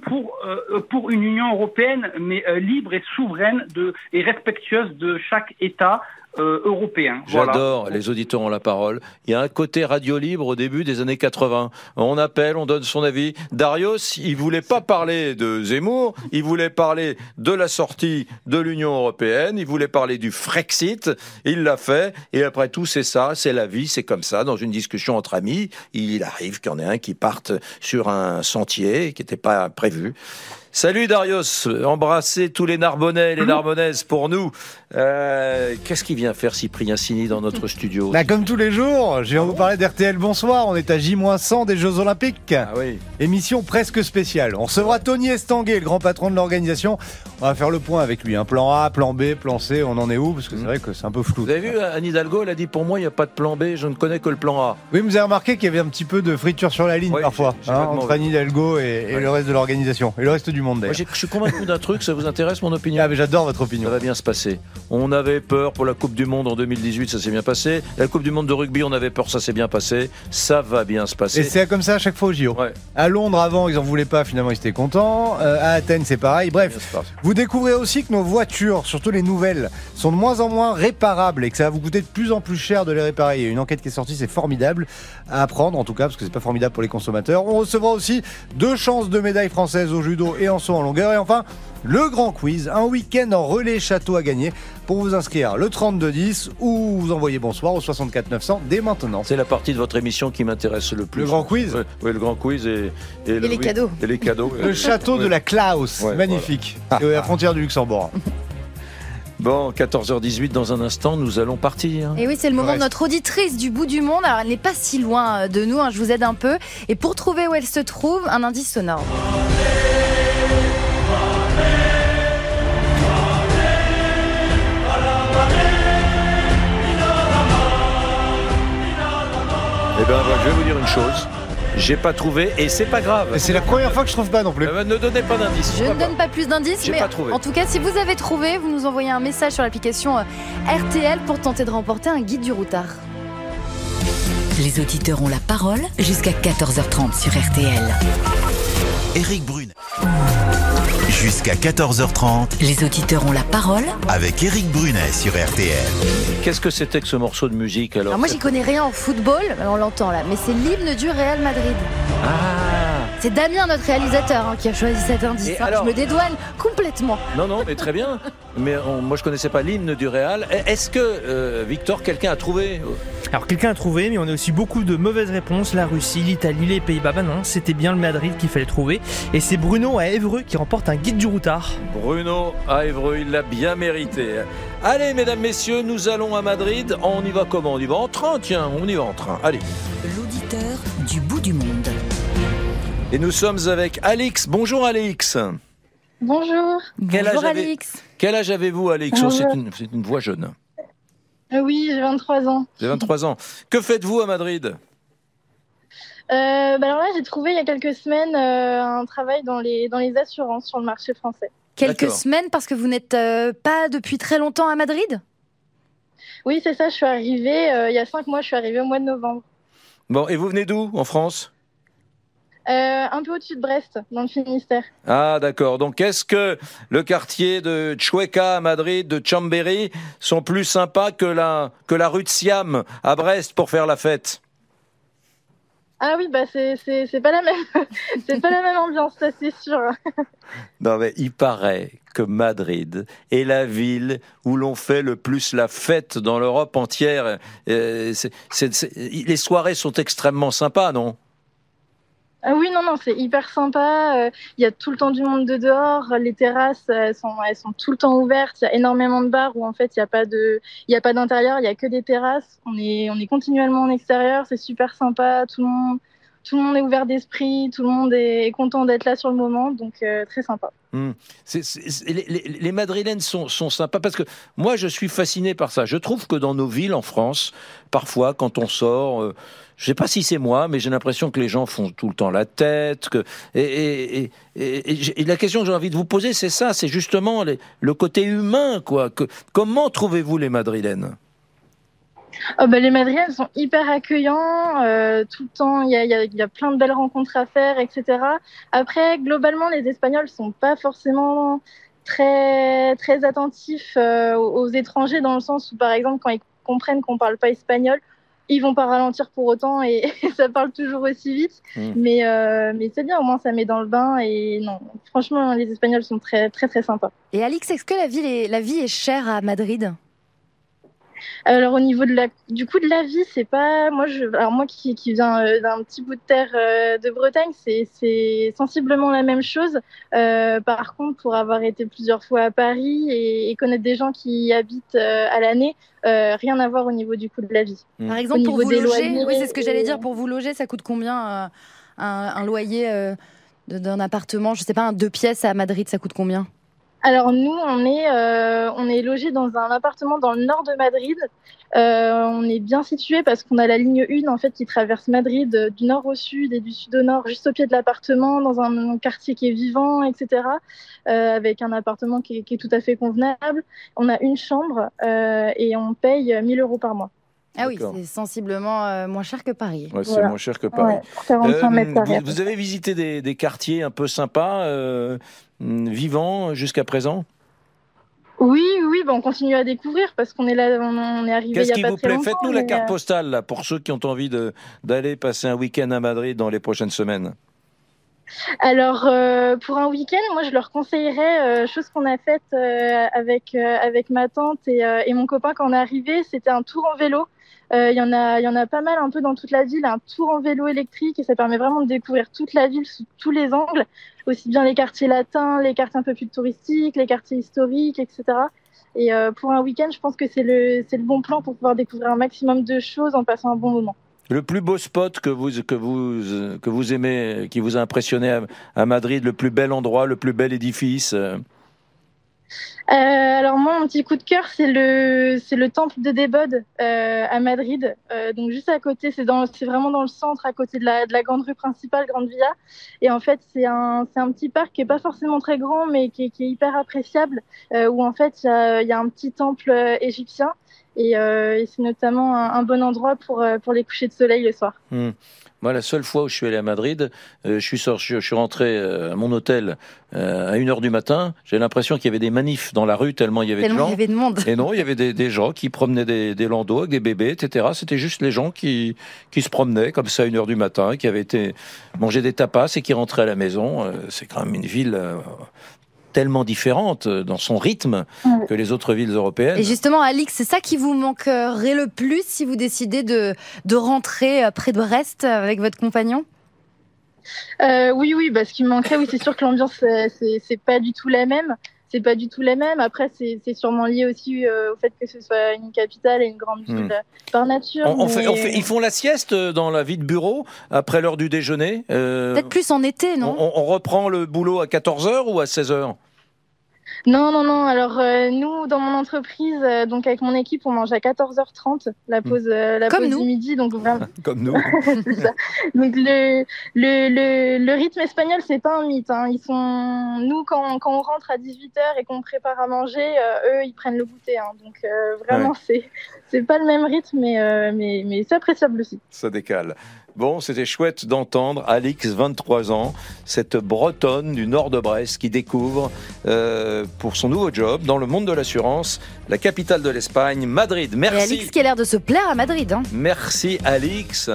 pour une Union européenne, mais libre et souveraine et respectueuse de chaque État européen. J'adore, les auditeurs ont la parole. Il y a un côté radio libre au début des années 80. On appelle, on donne son avis. Darius, il voulait pas parler de Zemmour, il voulait parler de la sortie de l'Union européenne, il voulait parler du Frexit, il l'a fait, et après tout, c'est ça, c'est la vie, c'est comme ça. Dans une discussion entre amis, il arrive qu'il y en ait un qui parte sur un sentier qui n'était pas prévu. Salut Darius, embrassez tous les Narbonnais et les Narbonnaises pour nous. Qu'est-ce qu'il vient faire Cyprien Sini dans notre studio ? Comme tous les jours, je viens vous parler d'RTL Bonsoir, on est à J-100 des Jeux Olympiques. Émission presque spéciale. On recevra Tony Estanguet, le grand patron de l'organisation. On va faire le point avec lui, plan A, plan B, plan C, on en est où ? Parce que c'est vrai que c'est un peu flou. Vous avez vu, Anne Hidalgo, elle a dit pour moi il n'y a pas de plan B, je ne connais que le plan A. Oui, vous avez remarqué qu'il y avait un petit peu de friture sur la ligne parfois, entre Anne Hidalgo et le reste de l'organisation, et le reste du monde d'ailleurs. Moi, je suis convaincu d'un truc, ça vous intéresse mon opinion ? Mais j'adore votre opinion. Ça va bien se passer. On avait peur pour la Coupe du Monde en 2018, ça s'est bien passé. La Coupe du Monde de rugby, on avait peur, ça s'est bien passé. Ça va bien se passer. Et c'est comme ça à chaque fois au JO. À Londres, avant, ils en voulaient pas, finalement, ils étaient contents. À Athènes, c'est pareil. Bref, vous découvrez aussi que nos voitures, surtout les nouvelles, sont de moins en moins réparables et que ça va vous coûter de plus en plus cher de les réparer. Il y a une enquête qui est sortie, c'est formidable à apprendre, en tout cas, parce que c'est pas formidable pour les consommateurs. On recevra aussi 2 chances de médailles françaises au judo et en saut en longueur. Et enfin, le grand quiz, un week-end en relais château à gagner. Pour vous inscrire, le 3210 ou vous envoyez bonsoir au 64 900 dès maintenant. C'est la partie de votre émission qui m'intéresse le plus. Le grand quiz ? Oui, le grand quiz et les cadeaux. Et les cadeaux. Le château de la Klaus, magnifique, à la frontière du Luxembourg. Bon, 14h18, dans un instant, nous allons partir. Et oui, c'est le moment de notre auditrice du bout du monde. Alors, elle n'est pas si loin de nous, je vous aide un peu. Et pour trouver où elle se trouve, un indice sonore. Eh bien, je vais vous dire une chose. J'ai pas trouvé et c'est pas grave. Et c'est la première fois que je trouve pas non plus. Ne donnez pas d'indices. Je ne donne pas plus d'indices, mais en tout cas, si vous avez trouvé, vous nous envoyez un message sur l'application RTL pour tenter de remporter un guide du routard. Les auditeurs ont la parole jusqu'à 14h30 sur RTL. Éric Brunet. Jusqu'à 14h30, les auditeurs ont la parole avec Éric Brunet sur RTL. Qu'est-ce que c'était que ce morceau de musique alors? Moi, j'y connais rien en football, on l'entend là, mais c'est l'hymne du Real Madrid. C'est Damien, notre réalisateur, qui a choisi cet indice. Alors... Je me dédouane complètement. Non, mais très bien. Mais moi, je connaissais pas l'hymne du Real. Est-ce que, Victor, quelqu'un a trouvé? Alors, quelqu'un a trouvé, mais on a aussi beaucoup de mauvaises réponses. La Russie, l'Italie, les Pays-Bas. Non, c'était bien le Madrid qu'il fallait trouver. Et c'est Bruno à Évreux qui remporte un guide du routard. Bruno à Évreux, il l'a bien mérité. Allez, mesdames, messieurs, nous allons à Madrid. On y va comment? On y va en train, tiens, on y va en train. Allez. L'auditeur du bout du monde. Et nous sommes avec Alix. Bonjour Alix. Bonjour. Bonjour Alix. Quel âge avez-vous, Alix? C'est une voix jeune. Oui, j'ai 23 ans. J'ai 23 ans. Que faites-vous à Madrid? Alors là, j'ai trouvé il y a quelques semaines un travail dans les assurances sur le marché français. Quelques semaines parce que vous n'êtes pas depuis très longtemps à Madrid? Oui, c'est ça. Je suis arrivée il y a 5 mois. Je suis arrivée au mois de novembre. Bon, et vous venez d'où en France? Un peu au-dessus de Brest, dans le Finistère. Ah, d'accord. Donc, est-ce que le quartier de Chueca à Madrid, de Chambéry, sont plus sympas que la rue de Siam à Brest pour faire la fête? Ah oui, c'est pas la même, c'est pas la même ambiance, ça c'est sûr. Non, mais il paraît que Madrid est la ville où l'on fait le plus la fête dans l'Europe entière. Les soirées sont extrêmement sympas, non? Ah oui, non, c'est hyper sympa. Il y a tout le temps du monde de dehors. Les terrasses, elles sont tout le temps ouvertes. Il y a énormément de bars où en fait il y a pas d'intérieur, il y a que des terrasses. On est continuellement en extérieur. C'est super sympa. Tout le monde est ouvert d'esprit. Tout le monde est content d'être là sur le moment. Donc très sympa. Les Madrilènes sont sympas parce que moi je suis fasciné par ça. Je trouve que dans nos villes en France, parfois quand on sort, je sais pas si c'est moi, mais j'ai l'impression que les gens font tout le temps la tête. Et la question que j'ai envie de vous poser, c'est ça, c'est justement le côté humain, quoi. Comment trouvez-vous les Madrilènes? Les Madrilènes sont hyper accueillants, tout le temps il y a plein de belles rencontres à faire, etc. Après, globalement, les Espagnols sont pas forcément très très attentifs aux étrangers, dans le sens où, par exemple, quand ils comprennent qu'on parle pas espagnol, ils vont pas ralentir pour autant et ça parle toujours aussi vite. Mais c'est bien, au moins ça met dans le bain. Et non, franchement, les Espagnols sont très très très sympas. Et Alix, est-ce que la vie est chère à Madrid? Alors au niveau du coût de la vie, c'est pas moi qui viens d'un petit bout de terre de Bretagne, c'est sensiblement la même chose. Par contre, pour avoir été plusieurs fois à Paris et connaître des gens qui y habitent à l'année, rien à voir au niveau du coût de la vie. Par exemple, pour vous loger, oui, c'est ce que j'allais dire. Pour vous loger, ça coûte combien un loyer d'un appartement, je sais pas, un 2 pièces à Madrid, ça coûte combien? Alors nous, on est logés dans un appartement dans le nord de Madrid. On est bien situé parce qu'on a la ligne 1 en fait qui traverse Madrid du nord au sud et du sud au nord, juste au pied de l'appartement, dans un quartier qui est vivant, etc. Avec un appartement qui est tout à fait convenable. On a une chambre et on paye 1 000 € par mois. Ah oui, c'est sensiblement moins cher que Paris. Ouais, c'est moins cher que Paris. Ouais, 45 mètres carrés. Vous avez visité des quartiers un peu sympas, vivants jusqu'à présent? Oui, on continue à découvrir parce qu'on est là, on est arrivé il y a pas très longtemps. Qu'est-ce qui vous plaît? Faites-nous la carte postale là, pour ceux qui ont envie d'aller passer un week-end à Madrid dans les prochaines semaines. Alors, pour un week-end, moi, je leur conseillerais, chose qu'on a faite avec ma tante et mon copain quand on est arrivé, c'était un tour en vélo. Il y en a pas mal un peu dans toute la ville, un tour en vélo électrique, et ça permet vraiment de découvrir toute la ville sous tous les angles, aussi bien les quartiers latins, les quartiers un peu plus touristiques, les quartiers historiques, etc. Et pour un week-end, je pense que c'est le bon plan pour pouvoir découvrir un maximum de choses en passant un bon moment. Le plus beau spot que vous aimez, qui vous a impressionné à Madrid, le plus bel endroit, le plus bel édifice? Alors moi, mon petit coup de cœur, c'est le temple de Débode à Madrid. Donc juste à côté, c'est vraiment dans le centre, à côté de la grande rue principale, Grande Via. Et en fait, c'est un petit parc qui est pas forcément très grand, mais qui est hyper appréciable, où en fait il y a un petit temple égyptien. Et c'est notamment un bon endroit pour les couchers de soleil le soir. Moi, la seule fois où je suis allé à Madrid, je suis rentré à mon hôtel à 1h du matin. J'ai l'impression qu'il y avait des manifs dans la rue tellement il y avait de gens. Il y avait de monde. Et non, il y avait des gens qui promenaient des landaux avec des bébés, etc. C'était juste les gens qui se promenaient comme ça à 1h du matin, qui avaient été manger des tapas et qui rentraient à la maison. C'est quand même une ville tellement différente dans son rythme que les autres villes européennes. Et justement, Alix, c'est ça qui vous manquerait le plus si vous décidez de rentrer près de Brest avec votre compagnon ? Oui, ce qui me manquerait, c'est sûr que l'ambiance, c'est pas du tout la même. C'est pas du tout la même. Après, c'est sûrement lié aussi au fait que ce soit une capitale et une grande ville par nature. Ils font la sieste dans la vie de bureau après l'heure du déjeuner. Peut-être plus en été, non ? On reprend le boulot à 14h ou à 16h ? Non. Alors, nous, dans mon entreprise, donc avec mon équipe, on mange à 14h30, la pause du midi. Donc vraiment... Comme nous. C'est ça. Donc, le rythme espagnol, c'est pas un mythe. Hein. Nous, quand on rentre à 18h et qu'on prépare à manger, eux, ils prennent le goûter. Hein. Donc, vraiment, c'est pas le même rythme, mais c'est appréciable aussi. Ça décale. Bon, c'était chouette d'entendre Alix, 23 ans, cette Bretonne du nord de Brest qui découvre pour son nouveau job dans le monde de l'assurance, la capitale de l'Espagne, Madrid. Merci. Et Alix qui a l'air de se plaire à Madrid. Hein. Merci Alix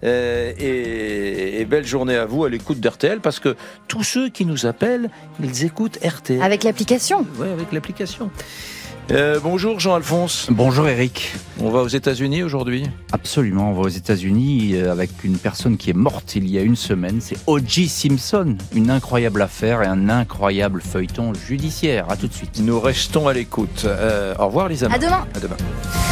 et belle journée à vous à l'écoute d'RTL parce que tous ceux qui nous appellent, ils écoutent RTL. Avec l'application. Oui, avec l'application. Bonjour Jean-Alphonse. Bonjour Eric. On va aux États-Unis aujourd'hui ? Absolument, on va aux États-Unis avec une personne qui est morte il y a une semaine. C'est O.J. Simpson. Une incroyable affaire et un incroyable feuilleton judiciaire. À tout de suite. Nous restons à l'écoute. Au revoir Lisa. À demain. À demain.